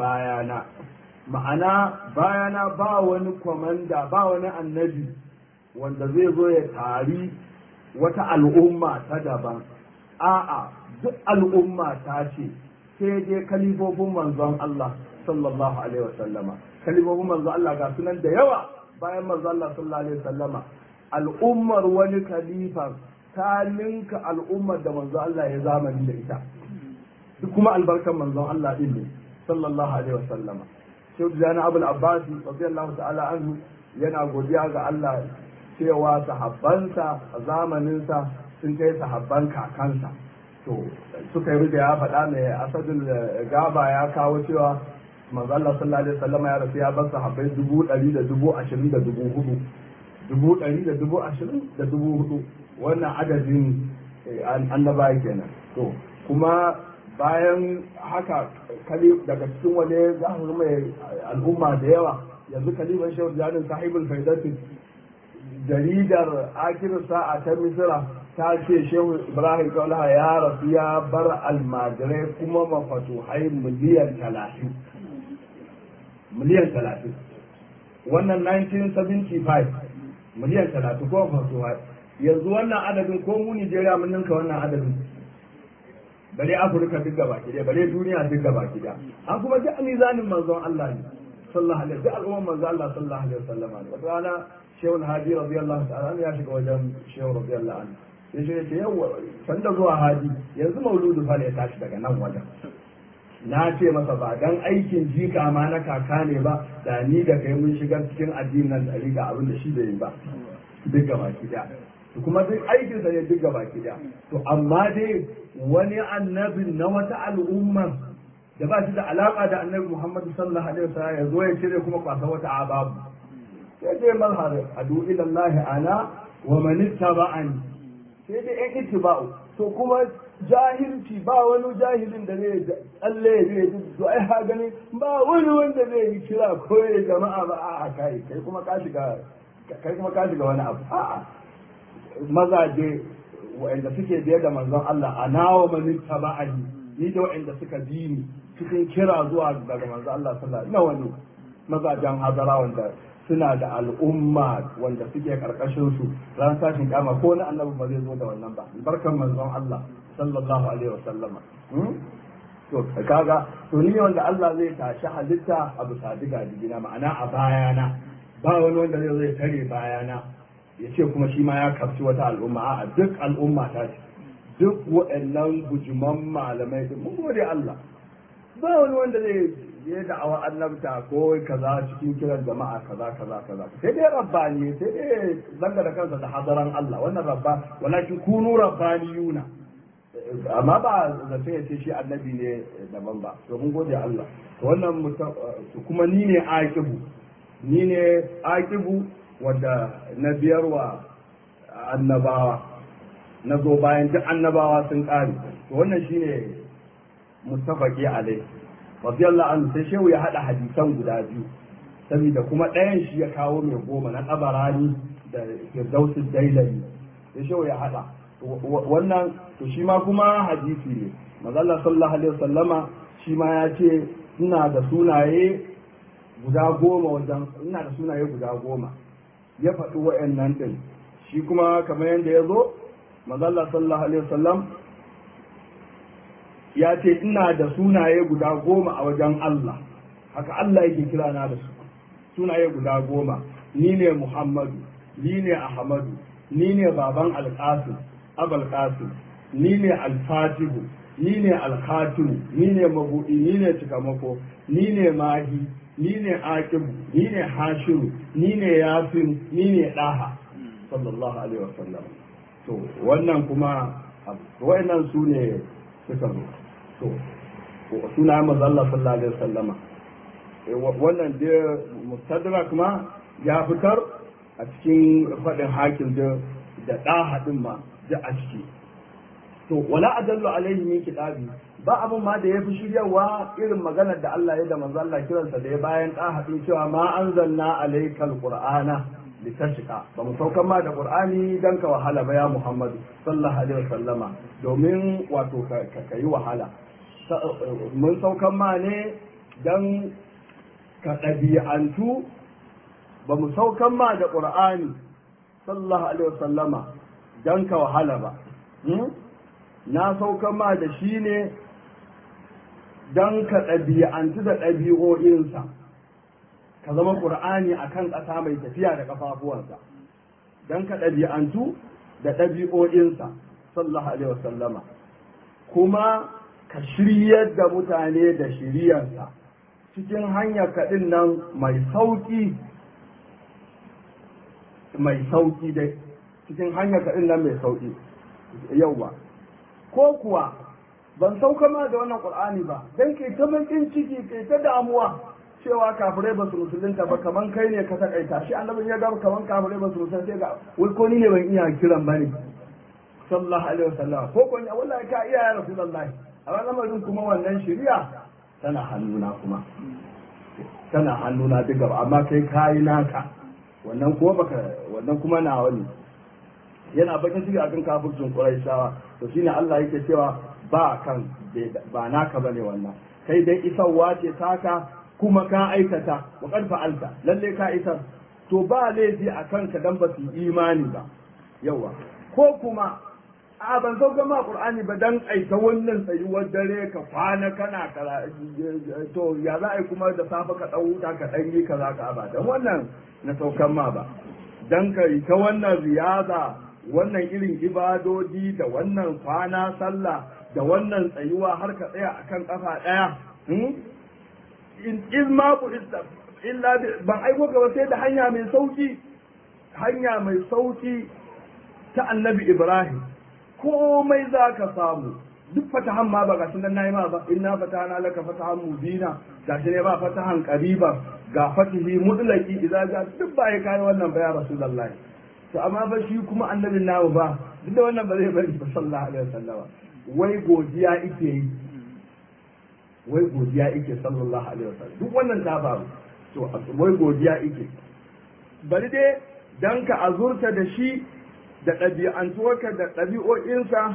bayana ba wani kwamanda ba wani annabi wanda zai zo ya tari wata al'umma ta daban a'a duk al'umma ta ce sai dai kalifofin manzon Allah sallallahu alaihi wasallama kalifofin manzon Allah ga sunan da yawa bayan manzon Allah sallallahu alaihi wasallama al'ummar wani kalifa ta ninka al'ummar da manzon Allah ya zamani da ita duk kuma albarkan manzon Allah din ne sallallahu alaihi wasallama sai da Abul Abbas radiyallahu ta'ala anhu yana godiya ga Allah cewa sahabbansa a zamaninsa sun kai sahabban kakansa to suka yi ya faɗa mai asadul gaba ya kawo cewa manzo Allah sallallahu alaihi wasallam ya rasu ya bar sahabbai 100,020,000 da 4,000 100,020,000 da 4,000 wannan adadin annabawa kenan to kuma bayan haka daga cikin wani za su mai al'umma da yawa yanzu kalifan shehu janin sahibul faidatin jaridar akirin sa'a ta misira ta ce shehu ibrahim kaulaha ya rasu ya bar almajirai kuma mafatuhai miliyan 30 wannan 1975 miliyan 30 kuma mafatuhai yanzu wannan adadin ko mu Nijeriya mun ninka wannan adadin bare Afirka duk gaba ki bare duniya duk gaba ki an kuma ji mizanin manzon Allah ne sallallahu alaihi wasallam al'umman manzon Allah sallallahu alaihi wasallam wata rana shehu hadi radiyallahu ta'ala ya shiga wajen shehu radiyallahu anhu ya ce yawa sanda zuwa hadi yanzu mauludu fa ya tashi daga nan wajen na ce masa ba dan aikin jika ma na kaka ne ba da ni da kai mun shigar cikin addinin nan da riga abin da shi bai yi ba duk gaba ki kuma duk aikin sa ne duk gaba ki to amma dai wani annabin na wata al'umma da ba shi da alaka da annabi Muhammad sallallahu alaihi wasallam ya zo ya cire kuma kwasa wata ababu sai dai mazhar adu ila Allah ana wa man ittaba'ani sai dai in ittiba'u to kuma jahilci ba wani jahilin da zai tsalle zai to ai ha gani ba wani wanda zai yi kira ko ya jama'a ba a kai kuma ka shiga wani abu a'a mazaje wa'anda suke biye da manzon Allah ana wa man ittaba'ani ni da wa'anda suka bi ni cikin kira zuwa daga manzon Allah sallallahu alaihi wasallam wani mazajen hadara wanda suna da al'umma wanda suke karkashin su ran tashin kama ko na annabi ba zai zo da wannan ba barkan manzon Allah sallallahu alaihi wasallam to kaga to ni wanda Allah zai tashi halitta a bisa diga digina ma'ana a bayana ba wani wanda zai tare bayana ya ce kuma shi ma ya kafci wata al'umma a duk al'umma ta ce duk waɗannan bujuman malamai din mun gode Allah ba wani wanda zai yi da'awa annabta ko kaza cikin kiran jama'a kaza sai dai rabbani sai dai zanga da kansa da hadaran Allah wannan rabba walakin kunu rabbaniyuna amma ba zace ya ce shi annabi ne daban ba to mun gode Allah to wannan kuma ni ne aqibu wanda na biyarwa annabawa na zo bayan duk annabawa sun ƙare to wannan shine mustafaki alai radiyallahu anhu sai shehu ya hada hadisan guda biyu saboda kuma ɗayan shi ya kawo mai 10 na tabarani da firdausul dailami ya shehu ya hada wannan to shi ma kuma hadisi ne manzo Allah sallallahu alaihi wasallama shi ma ya ce ina da sunaye guda goma ya faɗi wa'annan din shi kuma kamar yadda ya zo manzo Allah sallallahu alaihi wasallam ya ce ina da sunaye guda 10 a wajen Allah haka Allah yake kira na da su sunaye guda 10 ni ne Muhammadu ni ne Ahmadu ni ne baban Alƙasim Abul Qasim ni ne Al-Fatihu ni ne Al-Khatimu ni ne Mabu'i ni ne Cikamako ni ne Mahi ni ne Aqibu ni ne Hashiru ni ne Yasin ni ne Daha sallallahu alaihi wasallam to wannan kuma wayannan su ne suka zo to suna manzo Allah sallallahu alaihi wasallama wannan da mustadrak ma ya fitar a cikin fadin hakim da daha din ma da a ciki to wala adallu alaihi min kitabi ba abun ma da yafi shiryawa irin maganar da Allah ya da manzo Allah kiransa da ya bayan daha din cewa ma anzalna alaykal qur'ana litashqa ba mu saukan ma da qur'ani dan ka wahala ba ya Muhammad sallallahu alaihi wasallama domin wato ka yi wahala mun saukan ma ne dan ka ɗabi'antu ba mu saukan ma da qur'ani sallallahu alaihi wasallama dan ka wahala ba na saukan ma da shi ne dan ka ɗabi'antu da ɗabi'o'insa ka zama ƙur'ani a kan ƙasa mai tafiya da ƙafafuwansa don ka ɗabi'antu da ɗabi'o'insa sallallahu alaihi wasallama kuma ka shiryar da mutane da shiriyarsa cikin hanyar kaɗin nan mai sauƙi dai cikin hanyar kaɗin nan mai sauƙi yau ba ko kuwa ban sauka ma da wannan ƙur'ani ba don kai ta bakin ciki kai ta damuwa cewa kafirai ba su musulunta ba kaman kai ne ka takaita shi annabin ya ga kaman kafirai ba su musulunta sai ga wai ko ni ne ban iya kiran bane sallallahu alaihi wasallam ko ko ni wallahi ka iya ya rasulullahi amma lamarin kuma wannan shari'a tana hannuna duka amma kai kayi naka wannan kuma nawa ne yana bakin ciki akan kafircin Quraishawa to shine Allah yake cewa ba naka bane wannan kai dai isarwa ce taka kuma ka aikata wa qad fa'alta lalle ka isar to ba laifi a kanka dan ba su imani ba yawa ko kuma a ban sauka ma Qur'ani ba dan aita wannan tsayuwar dare ka kwana kana to ya za a yi kuma da safe ka dau wuta ka dan yi kaza ka ba dan wannan na saukan ma ba dan ka yi ta wannan riyaza wannan irin ibadodi da wannan kwana sallah da wannan tsayuwa har ka tsaya akan kafa daya in ma ku illa ban aiko gaba sai da hanya mai sauki ta annabi Ibrahim komai za ka samu duk fatahan ma ba ga sunan nayi ma ba inna fatahna laka fatahan mubina ga shi ne ba fatahan qariba ga fatihi mutlaqi idza ja duk ba ya kai wannan ba ya rasulullahi to amma ba shi kuma annabin namu ba duk da wannan ba zai bari ba sallallahu alaihi wasallam wai godiya yake sallallahu alaihi wasallam duk wannan ta faru to wai godiya yake bari dai dan ka azurta da shi da ɗabi'antuwarka da ɗabi'o'insa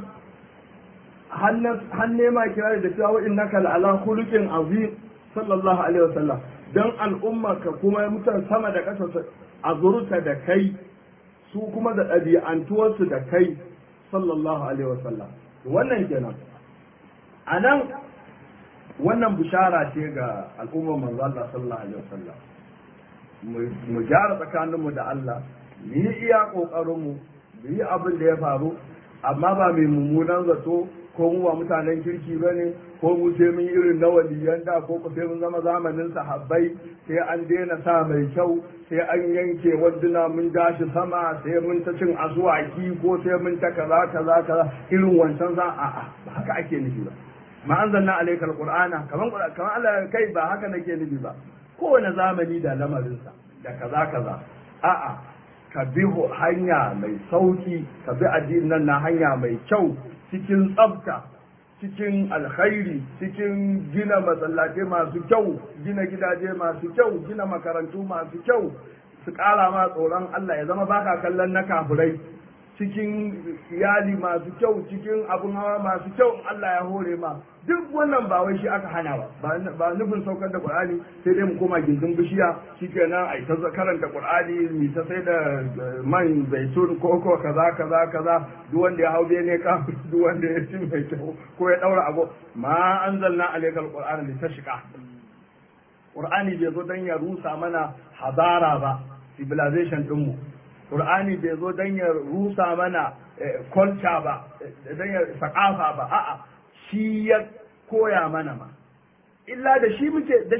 hanne ma kira da cewa innaka la'ala khuluqin azim sallallahu alaihi wasallam dan al'umma ka kuma mutan sama da ƙasa azurta da kai su kuma da ɗabi'antuwarsu da kai sallallahu alaihi wasallam wannan kenan anan wannan bishara ce ga al'ummar manzo Allah sallallahu alaihi wasallam mu gyara tsakaninmu da Allah mu yi iya kokarinmu mu yi abin da ya faru amma ba mai mummunan zato ko mu ba mutanen kirki ba ne ko mu sai mun irin na waliyan da ko sai mun zama zamanin sahabbai sai an daina sa mai kyau sai an yanke wanduna mun dashi sama sai mun ta cin asuwaki ko sai mun ta kaza irin wancan za a ba haka ake nufi ba ma anzalna alaykal qur'ana kaman Allah kai ba haka nake nufi ba kowane zamani da lamarinsa da kaza a'a ka bi hanya mai sauki ka bi addinin nan na hanya mai kyau cikin tsafta cikin alkhairi cikin gina masallatai masu kyau gina gidaje masu kyau gina makarantu masu kyau su ƙara ma tsoron Allah ya zama baka kallon na kafirai cikin iyali masu kyau cikin abun hawa masu kyau Allah ya hore ma duk wannan ba wai shi aka hana ba nufin saukar da Qur'ani sai dai mu koma gindin bishiya shikenan ai ta karanta Qur'ani mu ta sai da man zaitun ko kaza duk wanda ya hau ne ka duk wanda ya ci mai kyau ko ya daura abu ma anzalna alaykal qur'ana litashqa Qur'ani bai zo dan ya rusa mana hadara ba civilization din mu Qur'ani bai zo dan ya rusa mana culture ba dan ya sakafa ba a'a shi ya koya mana ma illa da shi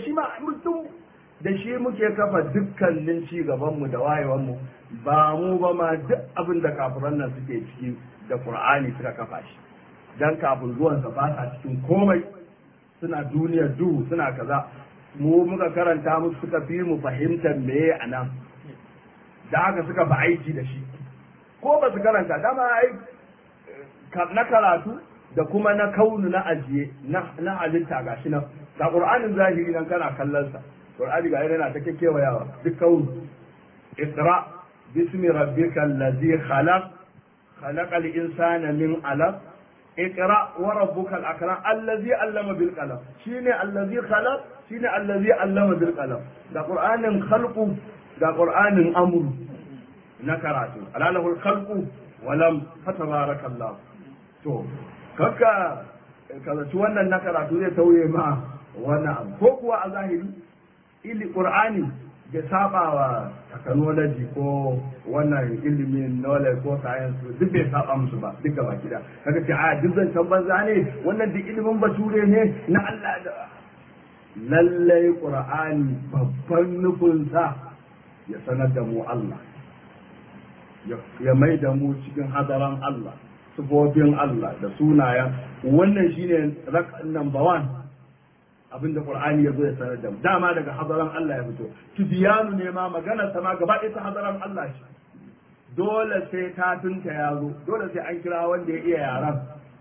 muke kafa dukkanin ci gaban mu da wayewan mu ba mu ba ma duk abin da kafiran nan suke ciki da Qur'ani suka kafa shi dan kafin zuwan sa ba sa cikin komai suna duniyar duhu suna kaza mu muka karanta musu suka fi mu fahimtar meye anan da haka suka fi aiki da shi ko ba su karanta dama na karatu da kuma na kaunu na ajiye na halitta gashi nan ga Qur'anin zahiri nan kana kallon sa Qur'ani ga yana ta kekewayawa duk kaunu iqra bismi rabbikal ladzi khalaqal insana min 'alaq اقرأ وربك الأكرم الذي علم بالقلم شيني الذي خلق شيني الذي علم بالقلم ده قرآن خلق ده قرآن أمر نكراته ألا له الخلق ولم فتبارك الله تو كاكا kaza ci wannan na karatu zai tauye ma wannan abu ko kuwa a zahiri ili qur'ani bai saba wa technology ko wannan ilimin knowledge ko science duk bai saba musu ba duk gaba gida kaga ce a duk zan san banza ne wannan duk ilimin bature ne na Allah da lallai qur'ani babban nufin sa ya sanar da mu Allah ya mai da mu cikin hadaran Allah sifofin Allah da sunayen wannan shine number 1 abinda Qur'ani ya zo ya sanar da mu dama daga hadaran Allah ya fito tibiyanu ne ma magana sama gaba ɗaya ta hadaran Allah shi dole sai tafinta ya zo dole sai an kira wanda ya iya yaran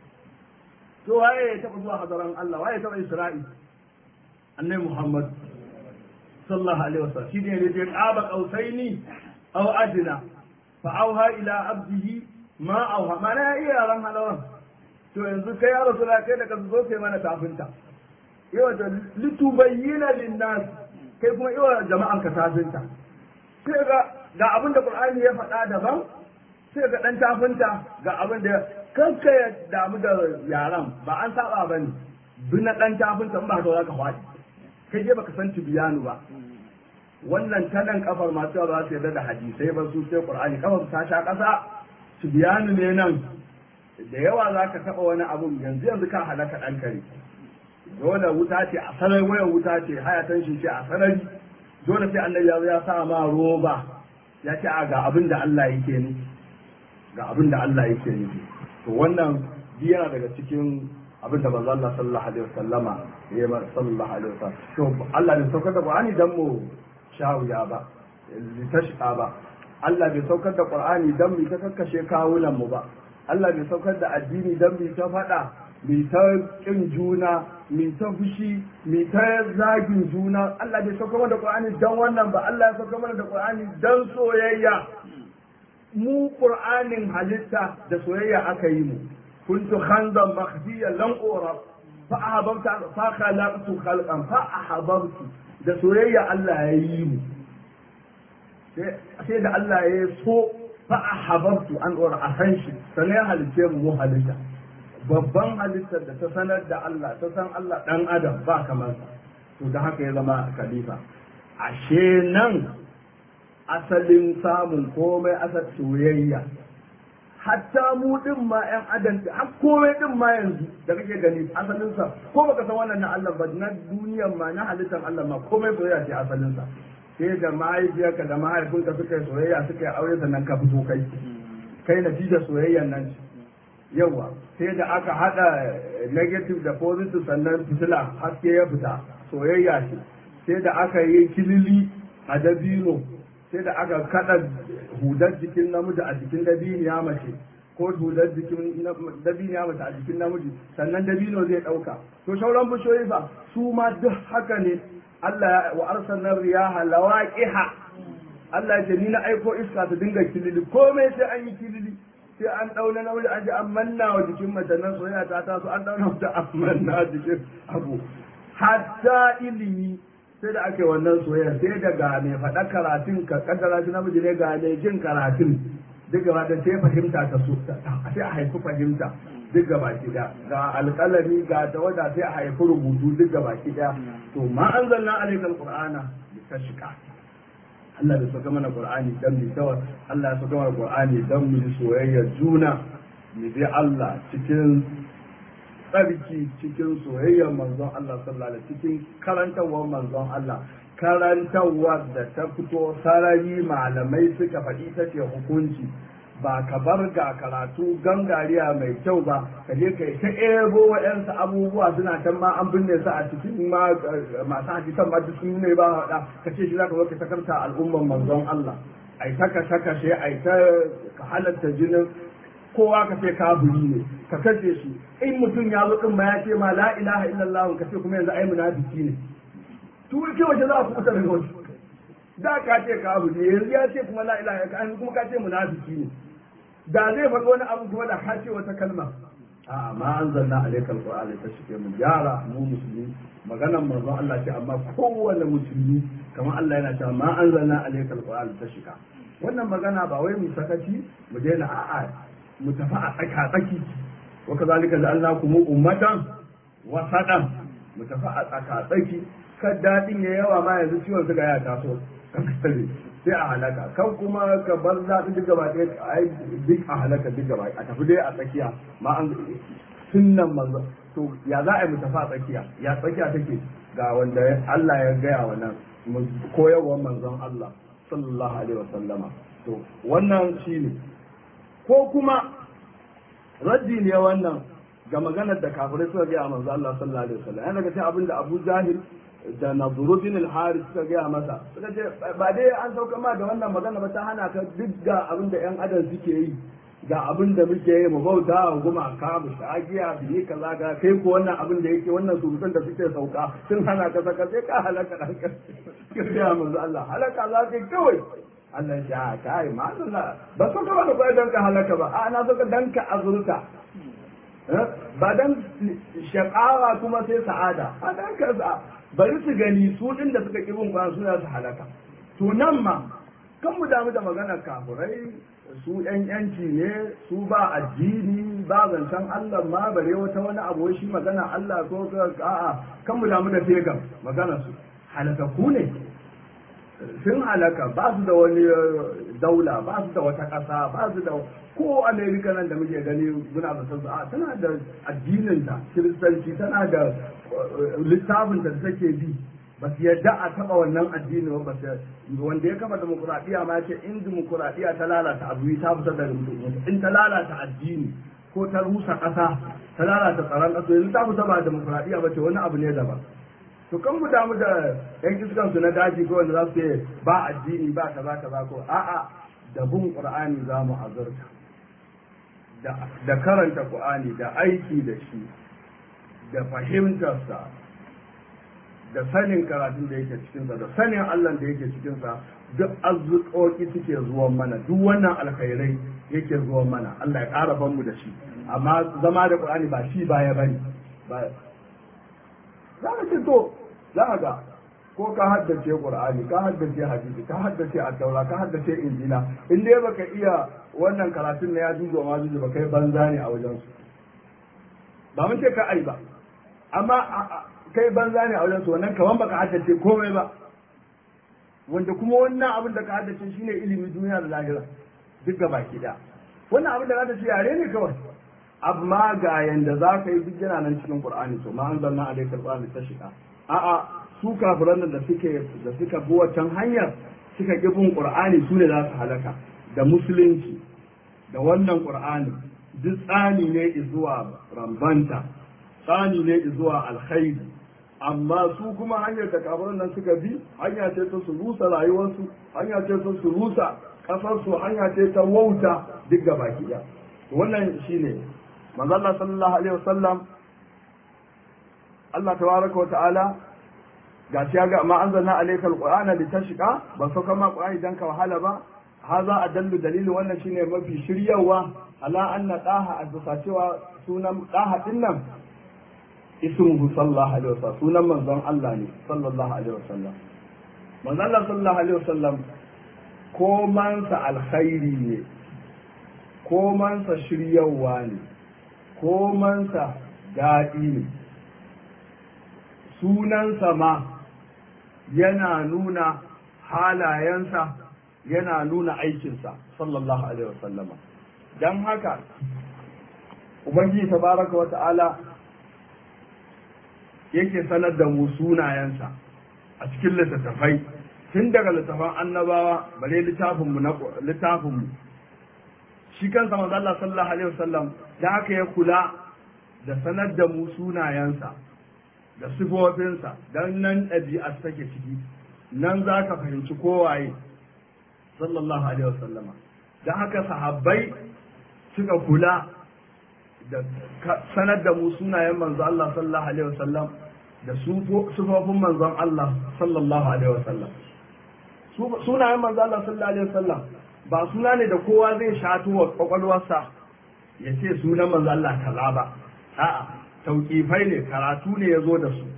to waye ya taɓa zuwa hadaran Allah waye ya taɓa Isra'i annabi Muhammad sallallahu alaihi wasallam shi ne da qaba qausaini aw adna fa auha ila abdihi ma auha mana ya iya yaran halawan to yanzu kai ya rasula kai da ka zo kai mana tafinta yawa da litubayyana linnas kai kuma yawa jama'an ka tafinta sai ga abin da Qur'ani ya faɗa daban sai ga dan tafinta ga abin da kanka ya damu da yaran ba an saba bane duk na dan tafinta in ba ka za ka faɗi kai je baka san tibiyanu ba wannan ta nan kafar masu ba su yarda da hadisai ba su sai Qur'ani kafar ta sha ƙasa tibiyanu ne nan da yawa za ka taɓa wani abun yanzu ka halaka ɗan kare dole wuta ce a sarari wayar wuta ce hayatan shi ce a sarari dole sai annabi ya sa ma roba ya ce a ga abin da Allah yake ni ga abin da Allah yake ni to wannan yana daga cikin abin da manzo Allah sallallahu alaihi wasallama ya ba sallallahu alaihi wasallam to Allah ne saukar da Qur'ani dan mu shawiya ba litashqa ba Allah bai saukar da Qur'ani dan mu ta kakkashe kawunan mu ba Allah bai saukar da addini dan mu ta faɗa mai ta ƙin juna mai ta fushi mai ta zagin juna Allah bai sauka mana da Qur'ani dan wannan ba Allah ya sauka mana da Qur'ani dan soyayya mu Qur'anin halitta da soyayya aka yi mu kuntu khandan makhfiya lan ura fa ahbabtu fa khalaqtu khalqan fa ahbabtu da soyayya Allah ya yi mu sai da Allah ya so fa ahbabtu an ura a san shi sannan ya halice mu halitta babban halittar da ta sanar da Allah ta san Allah dan adam ba kamar sa to da haka ya zama khalifa ashe nan asalin samun komai asal soyayya hatta mu din ma yan adam har komai din ma yanzu da kake gani asalin sa ko baka san wannan na Allah ba na duniyar ma na halittar Allah ma komai soyayya ce asalin sa sai da mahaifiyarka da mahaifinka suka yi soyayya suka yi aure sannan ka fito kai natija soyayyan nan ce yawa sai da aka hada negative da positive sannan fitila haske ya fita soyayya ce sai da aka yi kilili a dabino sai da aka kada hudar jikin namiji a jikin dabiniya mace ko hudar jikin dabiniya mace a jikin namiji sannan dabino zai dauka to sauran bishiyoyi ba su ma duk haka ne Allah wa arsalna riyaha lawaqiha Allah ya ce ni na aiko iska ta dinga kilili komai sai an yi kilili sai an dauna nauyi an ji an manna wa jikin mace nan soyayya ta taso an dauna ta an manna jikin abu hatta ilimi sai da ake wannan soyayya sai daga mai faɗa karatun ka kaddara shi namiji ne ga mai jin karatun duk gaba da sai fahimta ta so sai a haifi fahimta duk gaba ki da ga alƙalami ga tawada sai a haifi rubutu duk gaba ki da to ma anzalna alayka alqur'ana litashqa Allah da saka mana qur'ani dan mu tawa Allah ya saka mana qur'ani dan mu soyayya juna mu bi Allah cikin tsarki cikin soyayyar manzon Allah sallallahu alaihi cikin karantawar manzon Allah karantawar da ta fito sarari malamai suka faɗi ta ce hukunci ba ka bar ga karatu gangariya mai kyau ba ka je kai ta ebo waɗansu abubuwa suna can ma an binne su a cikin ma masu hadisan ma duk sun ne ba haɗa ka ce shi za ka zo ka takarta al'umman manzon Allah ai ta kashe ai ta ka halatta jinin kowa ka ce kafiri ne ka kashe shi in mutum ya zo din ma ya ce ma la ilaha illallah ka ce kuma yanzu ai munafiki ne to ke wace za ku kuta da wani da ka ce kafiri yanzu ya ce kuma la ilaha illallah kuma ka ce munafiki ne da zai faɗi wani abu kuma da ka ce wata kalma a ma anzalna alaikal qur'ana tashke mu gyara mu musulmi maganan manzon Allah ce amma kowanne musulmi kamar Allah yana cewa ma anzalna alaikal qur'ana tashka wannan magana ba wai mu sakaci mu daina a'a mu tafi a tsaka-tsaki wa kazalika ja'alnakum ummatan wasatan mu tafi a tsaka-tsaki kan dadin ya yawa ma yanzu ciwon suga ya taso sai a halaka kan kuma ka bar zaɓi duk gaba ɗaya ai duk a halaka duk gaba a tafi dai a tsakiya ma an sunnan manzo to ya za a yi mu tafi a tsakiya ya tsakiya take ga wanda Allah ya gaya wa nan koyarwar manzon Allah sallallahu alaihi wasallama to wannan shine ko kuma raddi ne wannan ga maganar da kafirai suka gaya manzo Allah sallallahu alaihi wasallam yana daga cikin abin da Abu Jahil da Nadruddin al-Haris suka gaya masa suka ce ba dai an sauka ma da wannan magana ba ta hana ka duk ga abin da ƴan adam suke yi ga abin da muke yi mu bauta wa gumaka mu shagiya biye kaza ga kai ko wannan abin da yake wannan surutan da suke sauka sun hana ka saka sai ka halaka dan ka ya manzo Allah halaka za ka kawai Allah ya kai ma Allah ba so ka ba dan ka halaka ba a na so ka dan ka azurta ba dan shaqawa kuma sai sa'ada a dan ka bari su gani su din da suka kibin kwan suna su halaka to nan ma kan mu damu da maganar kafurai su yan yanci ne su ba addini ba zancen Allah ma bare wata wani abu shi magana Allah ko a'a kan mu damu da fegan magana su halaka ku ne sun halaka ba su da wani daula ba su da wata ƙasa ba su da ko Amerika nan da muke gani muna da su a tana da addinin ta kiristanci tana da littafin da take bi ba su yadda a taba wannan addini ba su wanda ya kafa demokuraɗiyya ma ce in demokuraɗiyya ta lalata abu ta fita da in ta lalata addini ko ta rusa ƙasa ta lalata tsaron ƙasa yanzu ta fita ba demokuraɗiyya ba ce wani abu ne daban to kan mu damu da yan iskan su na daji ko wanda za su ce ba addini ba kaza kaza ko a'a da bin qur'ani za mu azurta da karanta qur'ani da aiki da shi da fahimtarsa da sanin karatun da yake cikinsa da sanin Allah da yake cikinsa duk arzuƙoƙi suke zuwan mana duk wannan alkhairai yake zuwan mana Allah ya ƙara ban mu da shi amma zama da qur'ani ba shi baya bane ba za ka ce to za ga ko ka haddace qur'ani ka haddace hadisi ka haddace at-taura ka haddace injila in dai baka iya wannan karatun na ya juzo ma juzo ba kai banza ne a wajen su ba mun ce ka ai ba amma kai banza ne a wajen su wannan kaman baka haddace komai ba wanda kuma wannan abin da ka haddace shine ilimin duniya da lahira duk ga baki da wannan abin da ka haddace yare ne kawai amma ga yanda za ka yi duk yana nan cikin qur'ani to ma anzalna alayka al-qur'ana tashqa a'a su kafiran nan da suka bi wancan hanyar suka ki bin qur'ani su ne za su halaka da musulunci da wannan qur'ani duk tsani ne zuwa rambanta tsani ne zuwa alkhairi amma su kuma hanyar da kafiran nan suka bi hanya ce ta su rusa rayuwarsu hanya ce ta su rusa kasarsu hanya ce ta wauta duk ga baki ɗaya wannan shine manzo Allah sallallahu alaihi wasallam Allah tabaraka wa ta'ala ga shi ga ma anzalna alayka alqur'ana litashqa ba sauka ma qur'ani dan ka wahala ba haza adallu dalili wannan shine mafi shiryawa ala anna daha a cewa sunan daha din nan ismuhu sallallahu alaihi wasallam sunan manzon Allah ne sallallahu alaihi wasallam manzon Allah sallallahu alaihi wasallam ko mansa alkhairi ne ko mansa shiryawa ne ko mansa daɗi ne sunansa ma yana nuna halayensa yana nuna aikinsa sallallahu alaihi wasallama don haka ubangiji tabaraka wa ta'ala yake sanar da mu sunayensa a cikin littattafai tun daga littattafan annabawa bare littafinmu shi kansa manzo Allah sallallahu alaihi wasallam da haka ya kula da sanar da mu sunayensa da sifofinsa dan nan ɗabi'ar take ciki nan za ka fahimci kowaye sallallahu alaihi wasallama dan haka sahabbai suka kula da sanar da mu sunayen manzo Allah sallallahu alaihi wasallam da sifofin manzon Allah sallallahu alaihi wasallam sunayen manzo Allah sallallahu alaihi wasallam ba suna ne da kowa zai shato wa kwakwalwarsa ya ce sunan manzo Allah kaza ba a'a tauƙifai ne karatu ne ya zo da su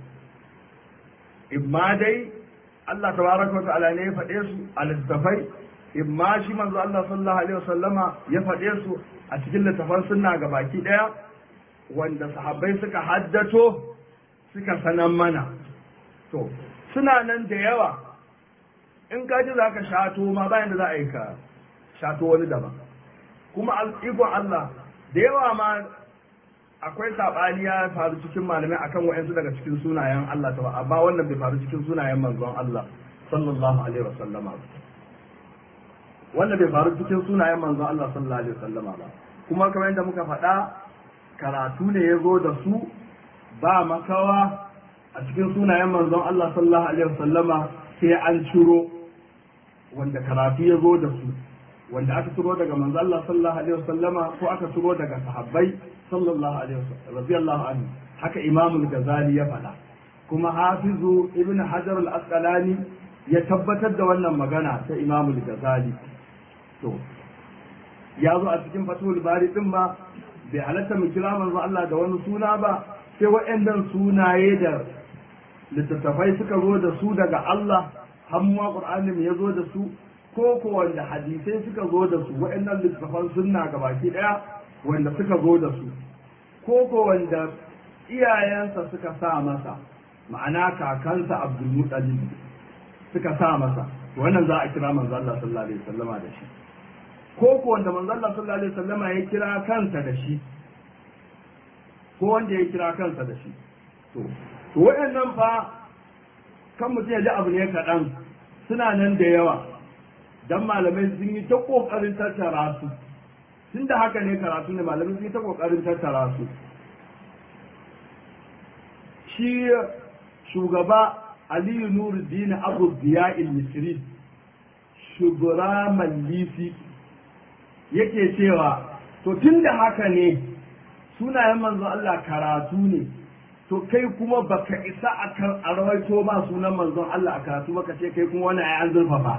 imma dai Allah tabaraka wa ta'ala ne ya faɗe su a littafai imma shi manzo Allah sallallahu alaihi wasallama ya faɗe su a cikin littafan sunna ga baki ɗaya wanda sahabbai suka haddato suka sanan mana to suna nan da yawa in ka ji za ka shato ma bayan da za a yi ka shato wani daban kuma ikon Allah da yawa ma akwai saɓani ya faru cikin malamai akan wa'yansu daga cikin sunayen Allah ta amma wannan bai faru cikin sunayen manzon Allah sallallahu alaihi wasallama wannan bai faru cikin sunayen manzon Allah sallallahu alaihi wasallama ba kuma kamar yadda muka faɗa karatu ne ya zo da su ba makawa a cikin sunayen manzon Allah sallallahu alaihi wasallama sai an ciro wanda karatu ya zo da su wanda aka turo daga manzo Allah sallallahu alaihi wasallama ko aka turo daga sahabbai sallallahu alaihi wasallam radiyallahu anhu haka Imam al-Ghazali ya faɗa kuma Hafizu Ibn Hajar al-Asqalani ya tabbatar da wannan magana ta Imam al-Ghazali to ya zo a cikin Fathul Bari din ma bai halatta mu kira manzo Allah da wani suna ba sai waɗannan sunaye da littattafai suka zo da su daga Allah hamma Qur'anin ya zo da su ko ko wanda hadisai suka zo da su waɗannan littattafan sunna gabaki ɗaya wanda suka zo da su ko ko wanda iyayensa suka sa masa ma'ana kakansa Abdul Muttalib suka sa masa to wannan za a kira manzo Allah sallallahu alaihi wasallama da shi ko ko wanda manzo Allah sallallahu alaihi wasallama ya kira kansa da shi ko wanda ya kira kansa da shi to waɗannan fa kan mutum ya ji abu ne kaɗan suna nan da yawa dan malamai sun yi ta ƙoƙarin tattara su tun da haka ne karatu ne malamai sun yi ta ƙoƙarin tattara su shi shugaba Aliyu Nuruddin Abu Ziya'il Misri shugura mallisi yake cewa to tun da haka ne sunayen manzon Allah karatu ne to kai kuma baka isa a rawaito ba sunan manzon Allah a karatu baka ce kai kuma wani ayi an zurfafa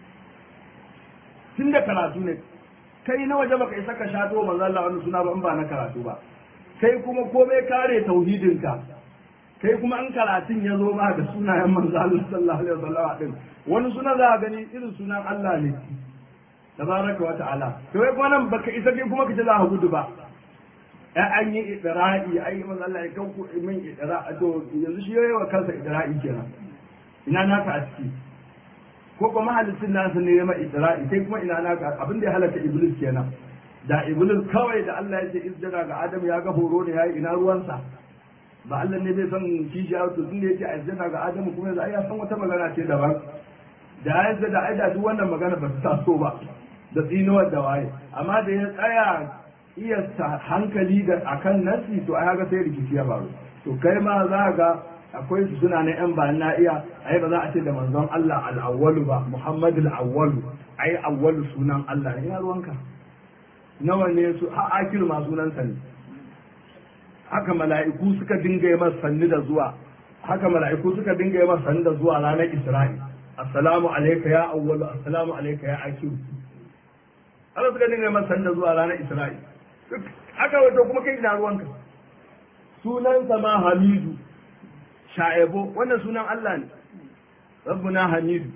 tun da karatu ne kai na waje baka isa ka shato manzon Allah wani suna ba in ba na karatu ba kai kuma komai kare tauhidinka kai kuma an karatun ya zo ma da sunayen manzon Allah sallallahu alaihi wasallam din wani suna za a gani irin sunan Allah ne tabaraka wa ta'ala to kai kuma nan baka isa kai kuma kace za ka gudu ba an yi idra'i ai manzo Allah ya kanku min idra'a to yanzu shi yayi wa kansa idra'i kenan ina naka a ciki ko kuma halittun nasu ne ma idra'i kai kuma ina naka abin da ya halaka iblis kenan da iblis kawai da Allah ya ce isjada ga Adam ya ga horo ne yayi ina ruwansa ba Allah ne bai san kishiya to tun da yake isjada ga Adam kuma yanzu ai ya san wata magana ce daban da ya da ai da duk wannan magana ba ta so ba da tsinuwar da waye amma da ya tsaya iya hankali da akan nasi to ai haka sai rikici ya faru to kai ma za ga akwai su suna na yan ba na iya ai ba za a ce da manzon Allah al-awwalu ba Muhammad al-awwalu ai awwalu sunan Allah ne ya ruwanka nawa ne su a akiru ma sunan sa ne haka mala'iku suka dinga yi masa sanni da zuwa haka mala'iku suka dinga yi masa sanni da zuwa ranar Isra'i assalamu alayka ya awwalu assalamu alayka ya akhir Allah suka dinga masa sanda zuwa ranar Isra'i haka wato kuma kai ina ruwanka sunansa ma Hamidu Sha'ebo wannan sunan Allah ne Rabbuna Hamidu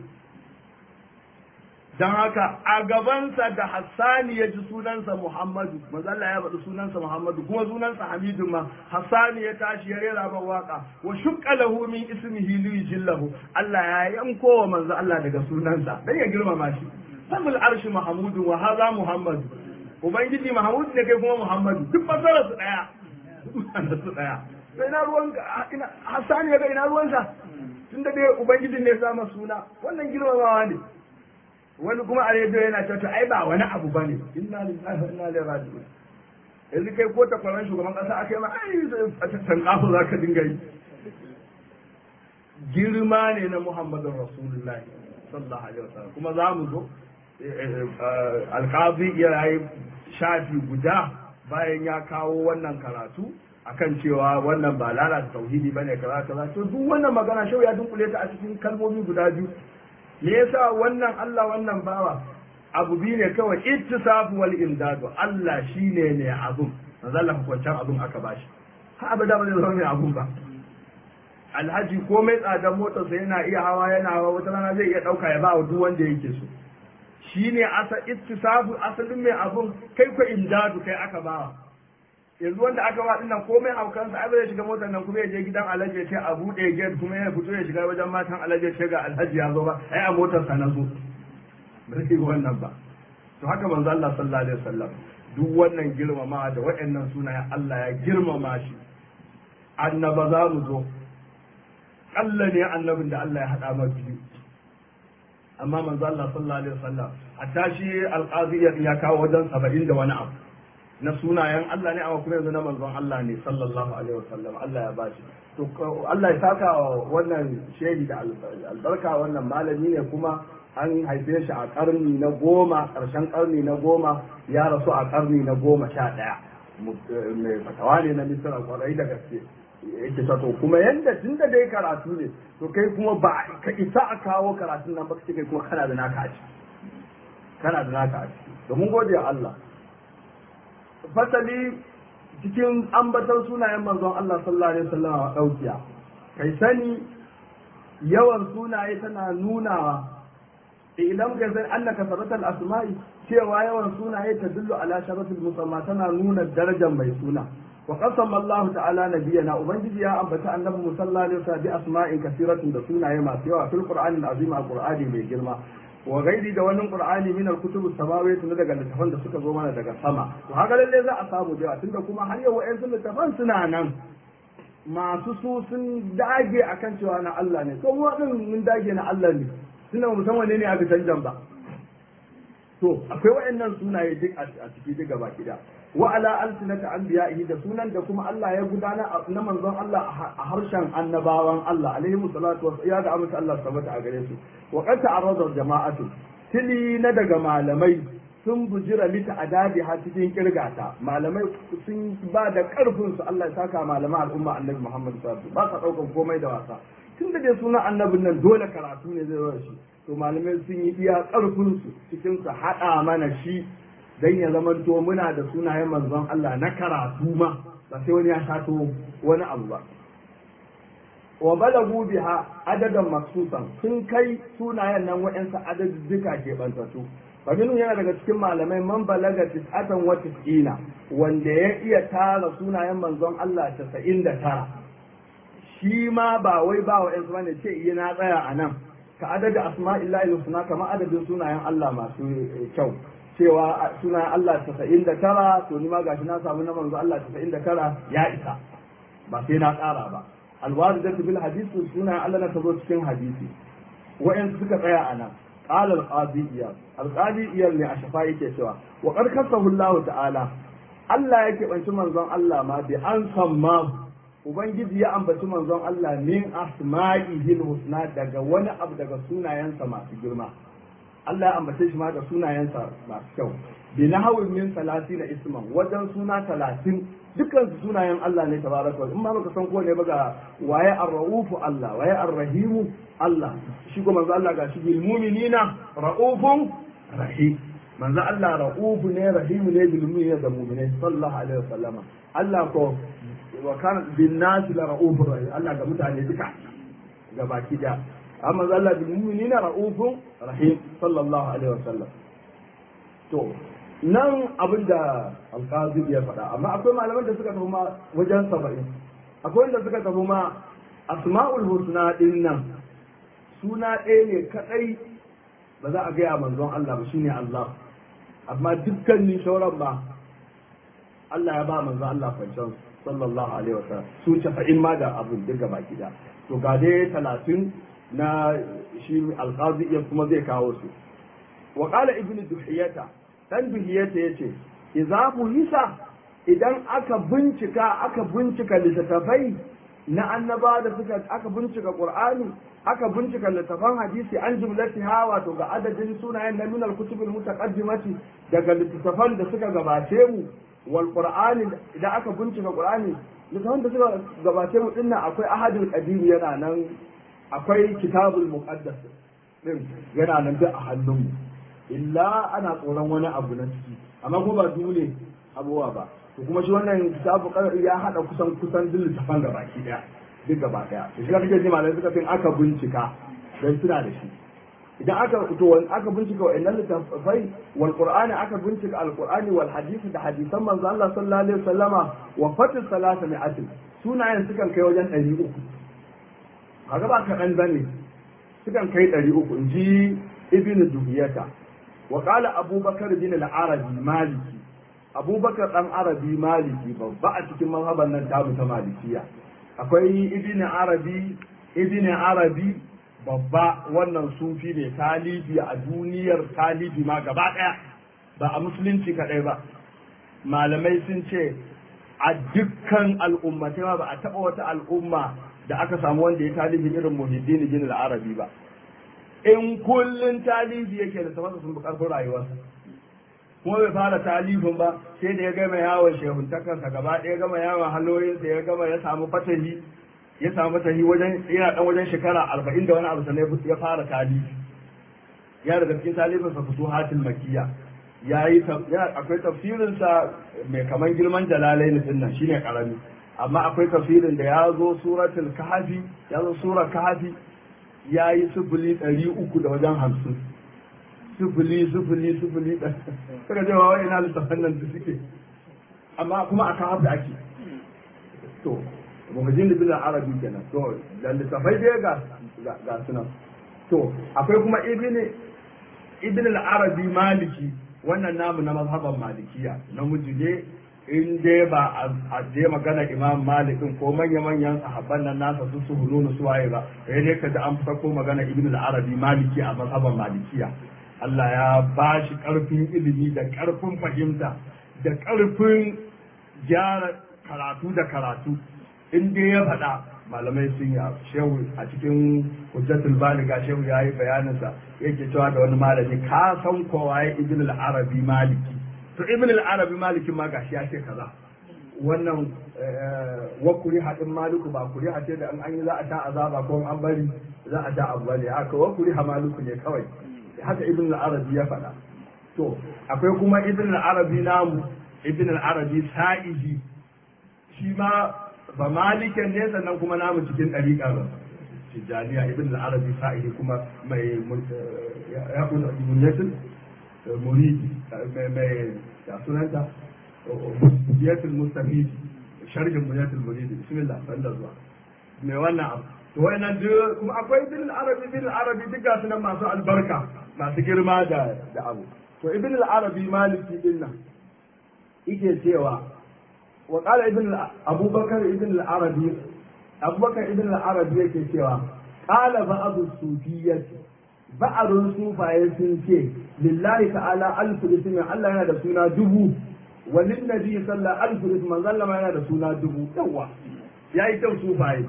dan haka a gabansa da Hassani ya ji sunansa Muhammadu manzo Allah ya faɗi sunansa Muhammadu kuma sunansa Hamidu ma Hassani ya tashi ya rera ban waka wa shukka lahu min ismihi li yujillahu Allah ya yanko wa manzo Allah daga sunansa dan ya girmama shi sabul arshi Muhammadu wa hadha Muhammadu ubangiji Muhammadu ne kai kuma Muhammadu duk fasara su daya su daya sai na ruwanka ina Hassani ya ga ina ruwansa tunda dai ubangiji ne ya sa suna wannan girmamawa ne wani kuma a rediyo yana cewa ai ba wani abu ba ne inna lillahi wa inna ilaihi raji'un yanzu kai ko takwaran shugaban kasa aka yi ma ai tankafu za ka dinga yi girma ne na muhammadun rasulullahi sallallahu alaihi wasallam kuma za mu zo alkazi ya yi shafi guda bayan ya kawo wannan karatu akan cewa wannan ba lalata tauhidi bane kaza kaza to duk wannan magana shau ya dunkule ta a cikin kalmomi guda biyu me yasa wannan Allah wannan bawa abu biyu ne kawai ittisafu wal imdadu Allah shine ne abun manzo Allah kwancan abun aka bashi ha abada ba zai zama mai abun ba alhaji komai tsadar motar sa yana iya hawa yana hawa wata rana zai iya dauka ya ba duk wanda yake so shine ittisafu asalin mai abun kai ko imdadu kai aka bawa yanzu wanda aka ba dinnan komai haukansa ai zai shiga motar nan kuma ya je gidan alhaji ya ce a buɗe gate kuma ya fito ya shiga wajen matan alhaji ya ce ga alhaji ya zo ba ai a motar sa na zo ba zai wannan ba to haka manzo Allah sallallahu alaihi wasallam duk wannan girmama da waɗannan sunayen Allah ya girmama shi annaba za mu zo Allah ne annabin da Allah ya hada ma biyu amma manzo Allah sallallahu alaihi wasallam hatta shi alqazi ya kawo wajen 70 da wani abu na sunayen Allah ne amma kuma yanzu na manzon Allah ne sallallahu alaihi wasallam Allah ya bashi to Allah ya saka wannan shehi da albarka wannan malami ne kuma an haife shi a karni na 10 karshen karni na 10 ya rasu a karni na 11 mai fatawa ne na Misra kwarai da gaske yake to kuma yanda tunda dai karatu ne to kai kuma ba ka isa a kawo karatun nan ba kai kuma kana da naka a ciki kana da naka a ciki to mun gode Allah fasali cikin ambatar sunayen manzon Allah sallallahu alaihi wasallam a daukiya kai sani yawan sunaye tana nunawa idan ka san annaka saratal asma'i cewa yawan sunaye ta dullu ala sharatul musamma tana nuna darajar mai suna wa qasama Allah ta'ala nabiyana ubangiji ya ambata annabi sallallahu alaihi wasallam bi asma'in kathiratin da sunaye masu yawa fil qur'anil azim al-qur'ani mai girma wa gairi da wannan qur'ani min al-kutub as-samawiyya tun daga littafan da suka zo mana daga sama to haka lalle za a samu da tunda kuma har yau wa'en littafan suna nan masu su sun dage akan cewa na Allah ne to mu din mun dage na Allah ne tunda mu san wanne ne aka canjan ba to akwai wa'annan sunaye duk a ciki duk gaba kida wa ala alsinati anbiya'ihi da sunan da kuma Allah ya gudana na manzon Allah a harshen annabawan Allah alaihi salatu wa ya da amsa Allah sabata a gare su wa qad ta'arrada jama'atu tili na daga malamai sun bujira lita adadi har cikin kirgata malamai sun ba da karfin su Allah ya saka malaman al'umma annabi Muhammad sallallahu alaihi wasallam ba sa daukan komai da wasa tunda dai sunan annabin nan dole karatu ne zai zo shi to malamai sun yi iya karfin su cikin su hada mana shi dan ya zamanto muna da sunayen manzon Allah na karatu ma ba sai wani ya shato wani abu ba wa balagu biha adadan maksusan sun kai sunayen nan wa'ansu adadduka ke bantatu Babinu yana daga cikin malamai man balaga 99 wanda ya iya tara sunayen manzon Allah 99 shi ma ba wai ba wa'ansu bane ce iya na tsaya a nan ka adada asma'illahi husna kamar adadin sunayen Allah masu kyau cewa sunayen Allah 99 to ni ma gashi na samu na manzo Allah 99 ya isa ba sai na ƙara ba alwaridatu bil hadith sunayen Allah na tazo cikin hadisi wa'in suka tsaya a nan qala al-qadi ne a shafa yake cewa wa qad kasahu Allah ta'ala Allah yake banci manzon Allah ma bi an samma ubangiji ya ambaci manzon Allah min asma'ihil husna daga wani abu daga sunayensa masu girma Allah ya ambace shi ma da sunayensa masu kyau bi nahawin min 30 isman wajen suna 30 dukkan su sunayen Allah ne tabaraka wa in ma baka san ko ne ba ga waye ar-raufu Allah waye ar-rahimu Allah shi ko manzo Allah ga shi bil mu'minina raufun rahim manzo Allah raufu ne rahimu ne bil mu'minina da mu'minai sallallahu alaihi wasallama Allah ko wa kana bin nas la raufur rahim Allah ga mutane duka ga baki da amma manzo Allah bil mu'minina raufun rahim sallallahu alaihi wasallam to nan abin da alƙazi ya faɗa amma akwai malaman da suka tafi ma wajen 70 akwai wanda suka tafi ma asma'ul husna din nan suna ɗaya ne kaɗai ba za a gaya manzon Allah ba shine Allah amma dukkanin shauran ba Allah ya ba manzon Allah kwanciyar sallallahu alaihi wasallam su 70 ma da abin duka baki da to ga dai 30 na shi alƙazi ya kuma zai kawo su wa qala ibnu duhiyata dan bihiyarta ya ce idza buhisa idan aka bincika littattafai na annaba da suka aka bincika qur'ani aka bincika littattafan hadisi an jumlati hawa to ga adadin sunayen na minal kutubul mutaqaddimati daga littattafan da suka gabace mu wal qur'ani idan aka bincika qur'ani littattafan da suka gabace mu dinnan akwai ahadul qadim yana nan akwai kitabul muqaddas din yana nan da a hannunmu illa ana tsoron wani abu na ciki amma ko ba dole abuwa ba to kuma shi wannan kitabu ya hada kusan duk littafan gaba ki daya duk gaba daya to shi kake ji malai suka tin aka bincika dan suna da shi idan aka bincika wa'annan littafai wal qur'ani aka bincika al qur'ani wal hadisi da hadisan manzo Allah sallallahu alaihi wasallama wa fatis salata mi'atin sunayen sukan kai wajen 300 kaga ba kaɗan bane sukan kai 300 inji ibnu duhiyata وقال أبو بكر بن العربي مالكي أبو بكر بن عربي مالكي babba a cikin mazhaban nan tabu ta malikiya akwai ibn arabi babba wannan sufi ne talibi a duniyar talibi ma gaba daya ba a musulunci kadai ba malamai sun ce a dukkan al'ummatai ma ba a taba wata al'umma da aka samu wanda ya talibi irin muhiddin bin al-arabi ba in kullun talibi yake da tafasa sun karfin rayuwarsa kuma bai fara talibin ba sai da ya gama yawon shehuntakarsa gaba ɗaya gama yawon haloyinsa ya gama ya samu fatahi wajen yana dan wajen shekara 40 da wani abu sannan ya fara talibi ya daga cikin talibinsa futuhatul makiyya akwai tafsirinsa mai kaman girman jalalain din nan shine karami amma akwai tafsirin da ya zo suratul kahfi surar kahfi ya yi 300 da wajen 50 sufuli suka ce wa ina littafan nan da suke amma kuma a kahaf da ake to muhajjin da bilal arabi kenan to da littafai da ga sunan to akwai kuma ibn al-arabi maliki wannan namu na mazhaban malikiya namiji ne in dai ba a je magana imam malikin ko manya-manyan sahabban nan nasa su hulunu su waye ba sai ne ka da an farko magana ibn al-arabi maliki a mazhaban malikiya Allah ya ba shi karfin ilimi da karfin fahimta da karfin gyara karatu in dai ya faɗa malamai sun yi shehu a cikin hujjatul baliga shehu ya yi bayaninsa yake cewa da wani malami ka san kowa ya ibn al-arabi maliki to ibn al-arabi malikin ma gashi ya ce kaza wannan wa kuri hadin maliku ba kuri ce da an yi za a ta azaba ko an bari za a ta abu ne haka wa kuri maliku ne kawai haka ibn al-arabi ya faɗa to akwai kuma ibn al-arabi namu ibn al-arabi sa'idi shi ma ba malikin ne sannan kuma namu cikin ɗariƙa ba tijjaniya ibn al-arabi sa'idi kuma mai ya kuna ibn muridi mai ya sunanta bugiyatul mustafid sharhin bugiyatul muridi bismillah sanda zuwa mai wannan abu to wannan duk kuma akwai ibn al-arabi duk ga sunan masu albarka masu girma da abu to ibn al-arabi maliki din nan yake cewa wa qala abubakar ibn al-arabi yake cewa qala ba'd sufiyyati ba'arun sufaye sun ce lillahi ta'ala alfu ismin Allah yana da suna 1000 walin nabi sallallahu alfu ismin zallama yana da suna 1000 yawa yayi kyau sufaye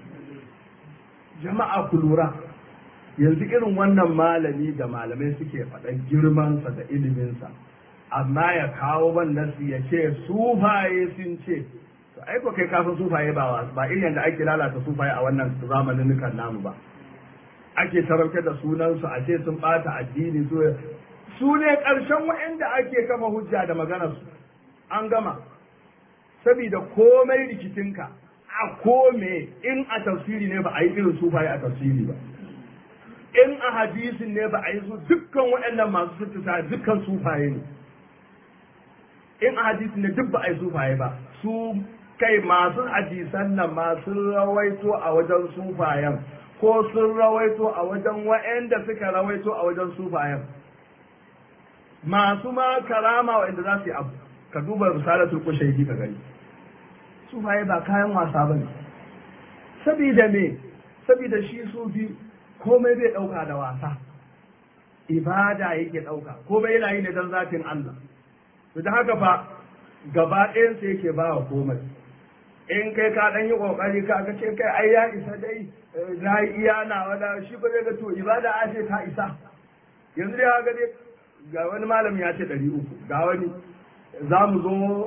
jama'a ku lura yanzu irin wannan malami da malamai suke faɗan girmansa da iliminsa amma ya kawo ban nasi ya ce sufaye sun ce to ai ko kai kafin sufaye ba irin da ake lalata sufaye a wannan zamanin nukan namu ba ake sarauke da sunansu a ce sun bata addini su ne ƙarshen waɗanda ake kafa hujja da maganarsu an gama saboda komai rikicinka a kome in a tafsiri ne ba a yi irin sufaye a tafsiri ba in a hadisin ne ba a yi su dukkan waɗannan masu sutusa dukkan sufaye ne in a hadisin ne duk ba a yi sufaye ba su kai masu hadisan nan masu rawaito a wajen sufayen ko sun rawaito a wajen waɗanda suka rawaito a wajen sufayen masu ma karama waɗanda za su yi abu ka duba risalatul kushairi ka gani sufaye ba kayan wasa ba ne sabida me sabida shi sufi komai bai ɗauka da wasa ibada yake ɗauka komai yana yi ne don zatin Allah to da haka fa gaba ɗayansa yake ba wa komai in kai ka ɗan yi ƙoƙari ka ce kai ai ya isa dai na yi iya na wada shi ba zai ga to ibada a ce ta isa yanzu dai haka dai ga wani malami ya ce 300 ga wani za mu zo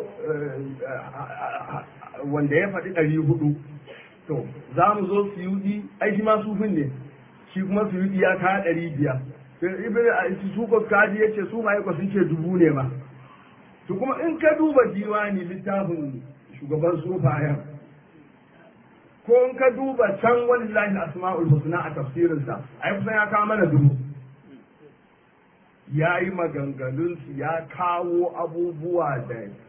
wanda ya faɗi 400 to za mu zo suyudi ai shi ma sufin ne shi kuma suyudi ya kaya 500 to ibn su ko kaji yace su ma yako sun ce 1000 ne ma to kuma in ka duba diwani littafin shugaban sufayan ko in ka duba can wallahi asma'ul husna a tafsirinsa ai kusan ya kawo mana 1000 ya yi maganganunsu ya kawo abubuwa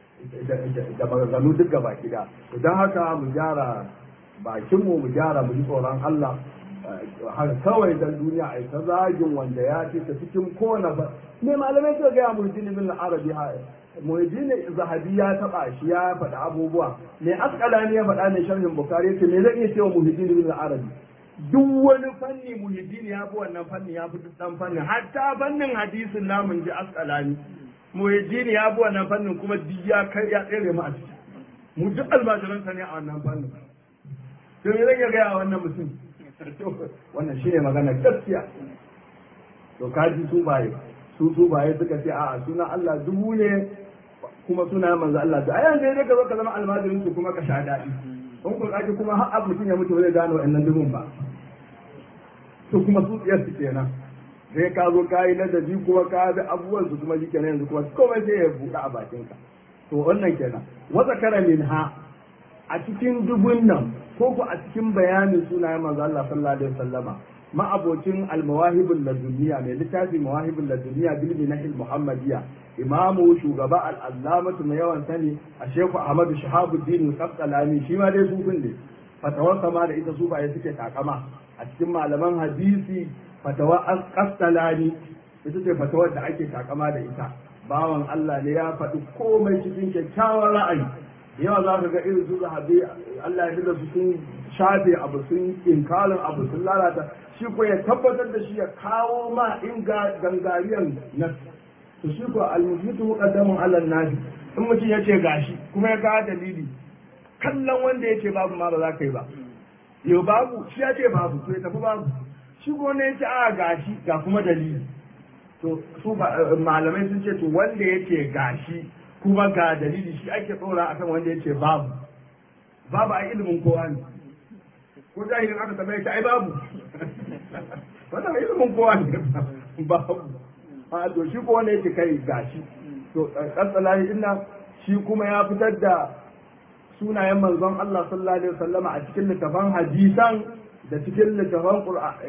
da maganganu duk gaba gida don haka mu gyara bakinmu mu gyara mu ji tsoron Allah har kawai dan duniya a ta zagin wanda ya ce ta cikin kowane ba me malamai suka gaya muhyiddin ibn arabi muhyiddin zahabi ya taba shi ya faɗi abubuwa me asqalani ya faɗa ne sharhin bukhari yace me zan iya cewa muhyiddin ibn arabi duk wani fanni muhiddin ya fi wannan fanni ya fi dan fannin hatta fannin hadisin namun ji asqalani muhiddin ya fi wannan fannin kuma duk ya kai ya tsere mu a ciki mu duk almajiran sa ne a wannan fannin to me zan ga wannan mutum wannan shine magana gaskiya to kaji su baye suka ce a'a suna Allah dubu ne kuma suna manzo Allah to ayan dai ka zo ka zama almajirin su kuma ka sha daɗi in kun kaji kuma har mutum ya mutu zai gano wa'annan dubun ba to kuma su tsiyar su kenan sai ka zo ka yi ladabi kuma ka bi abubuwan su kuma shi kenan yanzu kuma komai sai ya buɗe a bakinka to wannan kenan wa zakara minha a cikin dubun nan ko ku a cikin bayanin sunayen manzo Allah sallallahu alaihi wasallama ma'abocin almawahibul laduniya mai littafi mawahibul laduniya bil minahil muhammadiyya imamu shugaba al'allamatu mai yawan sani a sheku ahmadu shahabuddin al-qasqalani shi ma dai sufin ne fatawar sama da ita sufaye suke takama a cikin malaman hadisi fatawar al-qasqalani ita ce fatawar da ake takama da ita bawan Allah ne ya faɗi komai cikin kyakkyawan ra'ayi yawa za ka ga irin su zahabi Allah ya da su sun shafe abu sun inkarin abu sun lalata shi ko ya tabbatar da shi ya kawo ma in gangariyan nas to shi ko al-mujmitu muqaddamun ala nabi in mutum yace gashi kuma ya ga dalili kallon wanda yace babu ma ba za ka yi ba yau babu shi yace babu to ya tafi babu shi ko ne yace a gashi ga kuma dalili to su malamai sun ce to wanda yace gashi kuma ga dalili shi ake tsora akan wanda yace babu a ilimin kowa ne ko jahilin aka tambaye shi ai babu wannan ilimin kowa ne babu a to shi ko wanda yake kai gashi to kasalai inna shi kuma ya fitar da sunayen manzon Allah sallallahu alaihi wasallama a cikin littafan hadisan da cikin littafan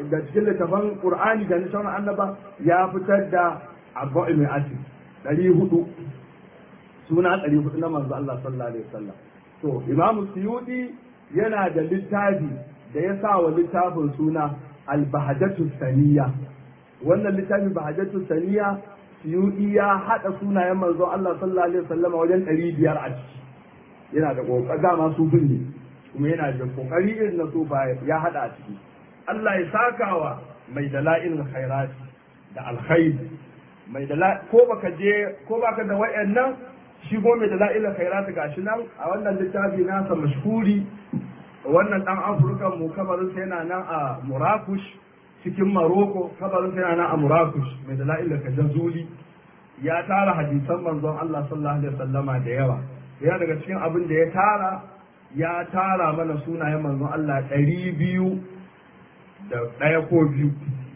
Qur'ani da nishan annaba ya fitar da arba'in mai asir 400 suna 400 na manzon Allah sallallahu alaihi wasallam to Imam Suyuti yana da littafi da ya sa wa littafin suna al-bahjatu saniya wannan littafin bahjatu saniya Suyuti ya hada sunayen manzon Allah sallallahu alaihi wasallam wajen 500 a ciki yana da kokari dama su binne kuma yana da kokari irin na su ya hada a ciki Allah ya sakawa mai dala'il khairat da alkhair mai dala ko baka da wayannan shi go mai dala'il khairat gashi nan a wannan littafi nasa mashhuri wannan dan Afirka mu kabarin sa yana nan a Murakush cikin Maroko kabarin sa yana nan a Murakush mai dala'il kajazuli ya tara hadisan manzon Allah sallallahu alaihi wasallama da yawa ya daga cikin abin da ya tara mana sunayen manzon Allah 200 da ɗaya ko biyu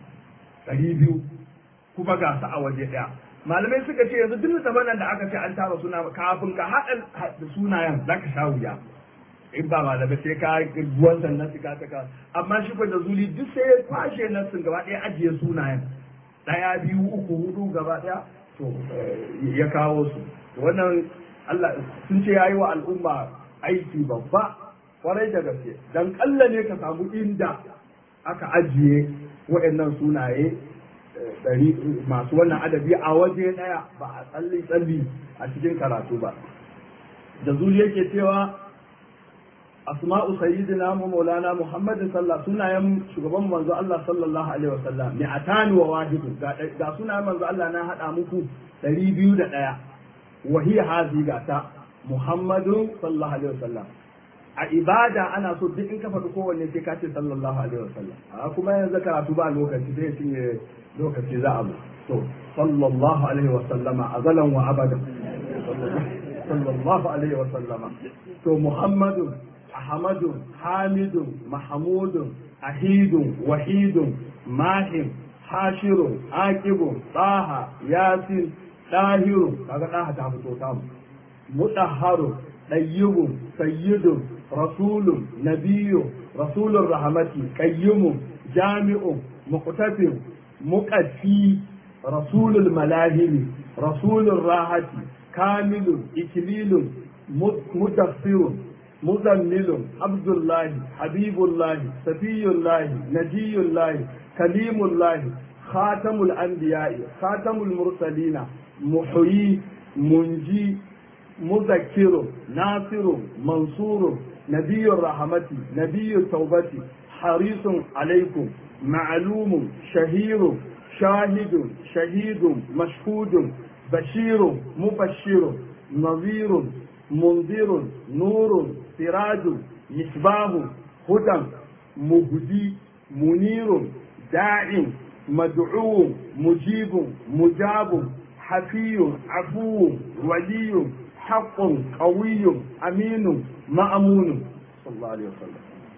200 kuma ga su a waje ɗaya malamai suka ce yanzu duk littafin da aka ce an tara suna kafin ka haɗa sunayen za ka sha wuya in ba malamai sai ka wancan nasu ka ta amma shi da zuli duk sai ya kwashe nasin gaba ɗaya ajiye sunayen 1 2 3 4 gaba ɗaya to ya kawo su wannan Allah sun ce yayi wa al'umma aiki babba kwarai da gaske dan kalla ne ka samu inda aka ajiye waɗannan sunaye masu wannan adabi a waje daya ba a tsalli a cikin karatu ba da zuli yake cewa asma'u sayyidina mu maulana muhammadin sallallahu sunayen shugaban manzo Allah sallallahu alaihi wasallam mi'atan wa wahid ga sunayen manzo Allah na hada muku 201 wa hiya hazi gata muhammadu sallallahu alaihi wasallam a ibada ana so duk in ka faɗi kowanne sai ka ce sallallahu alaihi wasallam a kuma yanzu karatu ba lokaci sai cinye lokaci za a mu to sallallahu alaihi wasallama azalan wa abadan sallallahu alaihi wasallama to muhammadu ahmadu hamidu mahmudu ahidu wahidu mahim hashiru aqibu taha yasin dahiru kaga daha ta fito ta mutahharu ɗayyubu sayyidu rasulu nabiyu rasulun rahmati qayyimu jami'u muqtasim muqaddi rasulul malahimi rasulun rahati kamilun ikililun mudaffirun muzammilun abdullahi habibullahi safiyullahi najiyullahi kalimullahi khatamul anbiya'i khatamul mursalina muhyi munji مذكر ناصر منصور نبي الرحمة نبي التوبة حريص عليكم معلوم شهير شاهد شهيد مشهود بشير مبشر نظير منذر نور سراج مصباح هدى مهدي منير داع مدعو مجيب مجاب حفي عفو ولي حق قوي أمين مأمون صلى الله عليه وسلم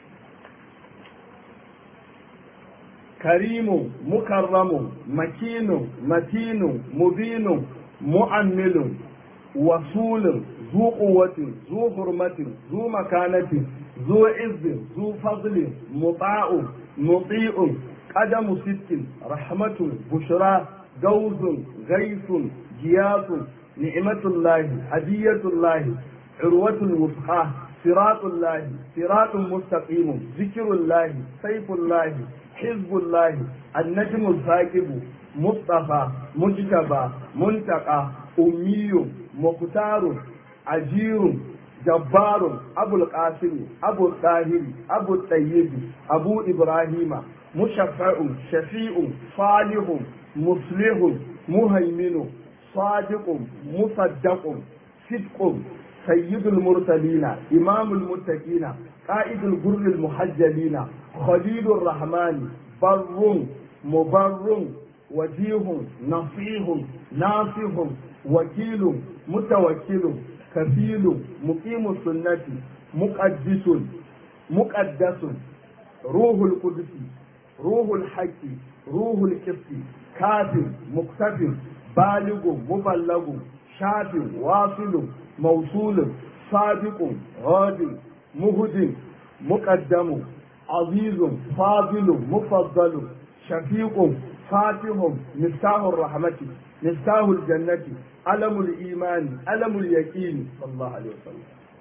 كريم مكرم مكين متين مبين مؤمل وصول ذو قوة ذو حرمة ذو مكانة ذو عز ذو فضل مطاع مطيع قدم ست رحمة بشرى جوز غيث جياس نعمة الله هدية الله عروة الوثقى صراط الله صراط مستقيم ذكر الله سيف الله حزب الله النجم الثاقب مصطفى مجتبى منتقى أمي مختار أجير جبار أبو القاسم أبو الطاهر أبو الطيب أبو إبراهيم مشفع شفيع صالح مصلح مهيمن صادق مصدق صدق سيد المرسلين إمام المتقين قائد الغر المحجلين خليل الرحمن بر مبر وجيه نصيح ناصح وكيل متوكل كفيل مقيم السنة مقدس مقدس روح القدس روح الحق روح الكفر كافر مكتفر بالغ مبلغ شاف واصل موصول صادق غاد مهد مقدم عزيز فاضل مفضل شفيق فاتح مفتاح الرحمة مفتاح الجنة علم الإيمان علم اليقين صلى الله عليه وسلم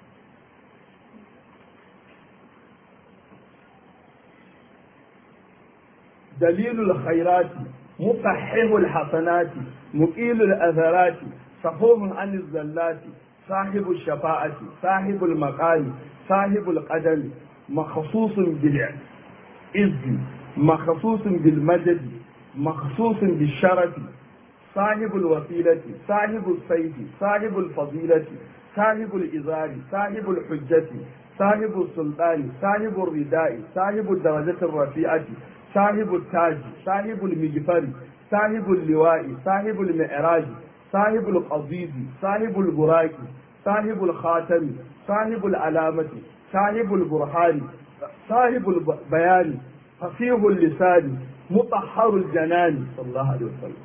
دليل الخيرات مفحح الحسنات مقيل الأثرات صفوه عن الزلات صاحب الشفاعة صاحب المقام صاحب القدم مخصوص بالعز مخصوص بالمجد مخصوص بالشرف صاحب الوسيلة صاحب السيف صاحب الفضيلة صاحب الإزار صاحب الحجة صاحب السلطان صاحب الرداء صاحب الدرجة الرفيعة صاحب التاج صاحب المجفر صاحب اللواء صاحب المعراج sahibul qadidi sahibul buraki sahibul khatami sahibul alamati sahibul burhani sahibul bayani fasihul lisani mutahharul janani sallallahu alaihi wasallam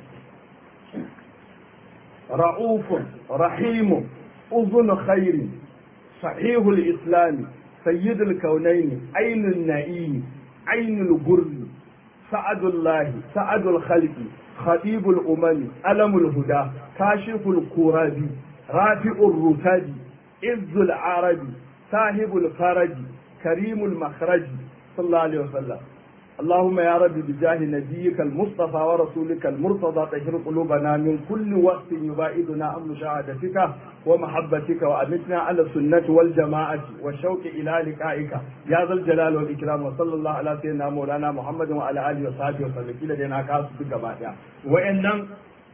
رؤوف رحيم أذن خير صحيح الإسلام سيد الكونين عين النعيم عين الجر سعد الله سعد الخلق خطيب الأمم ألم الهدى كاشف الكراب رافع الرتاج عز العرب صاحب الفرج كريم المخرج صلى الله عليه وسلم اللهم يا رب بجاه نبيك المصطفى ورسولك المرتضى طهر قلوبنا من كل وقت يباعدنا عن مشاهدتك ومحبتك وأمتنا على السنة والجماعة والشوق إلى لقائك يا ذا الجلال والإكرام وصلى الله على سيدنا مولانا محمد وعلى آله وصحبه وسلم إلى دينا كاس بجبايا وإنم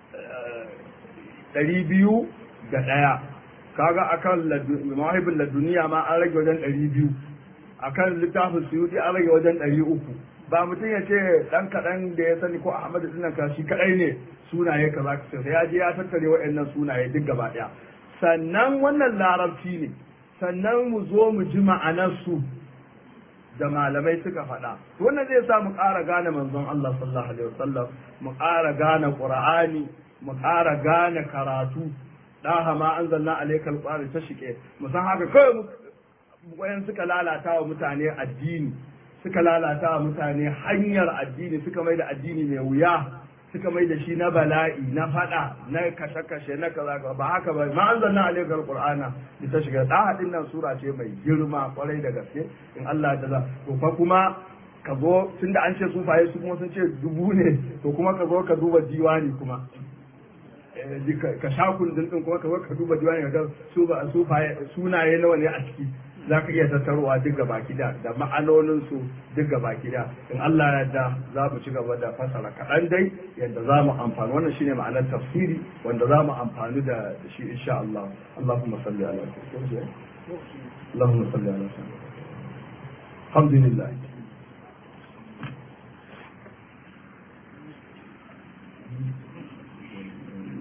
ريبيو جدايا kaga akan mawahibin laduniya ma an rage wajen 200 akan littafin suyuti an rage wajen 300 ba mutum ya ce dan kaɗan da ya sani ko Ahmad dinan ka shi kaɗai ne sunaye kaza ka sai ya je ya tattare waɗannan sunaye duk gaba ɗaya sannan wannan larabci ne sannan mu zo mu ji ma'anar su da malamai suka faɗa wannan zai sa mu ƙara gane manzon Allah sallallahu alaihi wasallam mu ƙara gane Qur'ani mu ƙara gane karatu daha ma anzalna alaykal qur'ana tashike mu san haka kai wayan suka lalata wa mutane addini suka lalata wa mutane hanyar addini suka mai da addini mai wuya suka mai da shi na bala'i na fada na kashe-kashe na kaza ba haka ba ma anzalna alaykal qur'ana tashike daha din nan sura ce mai girma kwarai da gaske in Allah ya za to fa kuma ka zo tunda an ce sufaye su kuma sun ce 1000 ne to kuma ka zo ka duba diwani kuma ka sha kundin din kuma ka duba diwani ga sunaye nawa ne a ciki za ka iya tattarowa duk gaba da ma'anonin su duk gaba da in Allah ya yarda za mu ci gaba da fasara kaɗan dai yadda za mu amfani wannan shine ma'anar tafsiri wanda za mu amfani da shi insha Allah Allahumma salli ala Allahumma salli ala alhamdulillah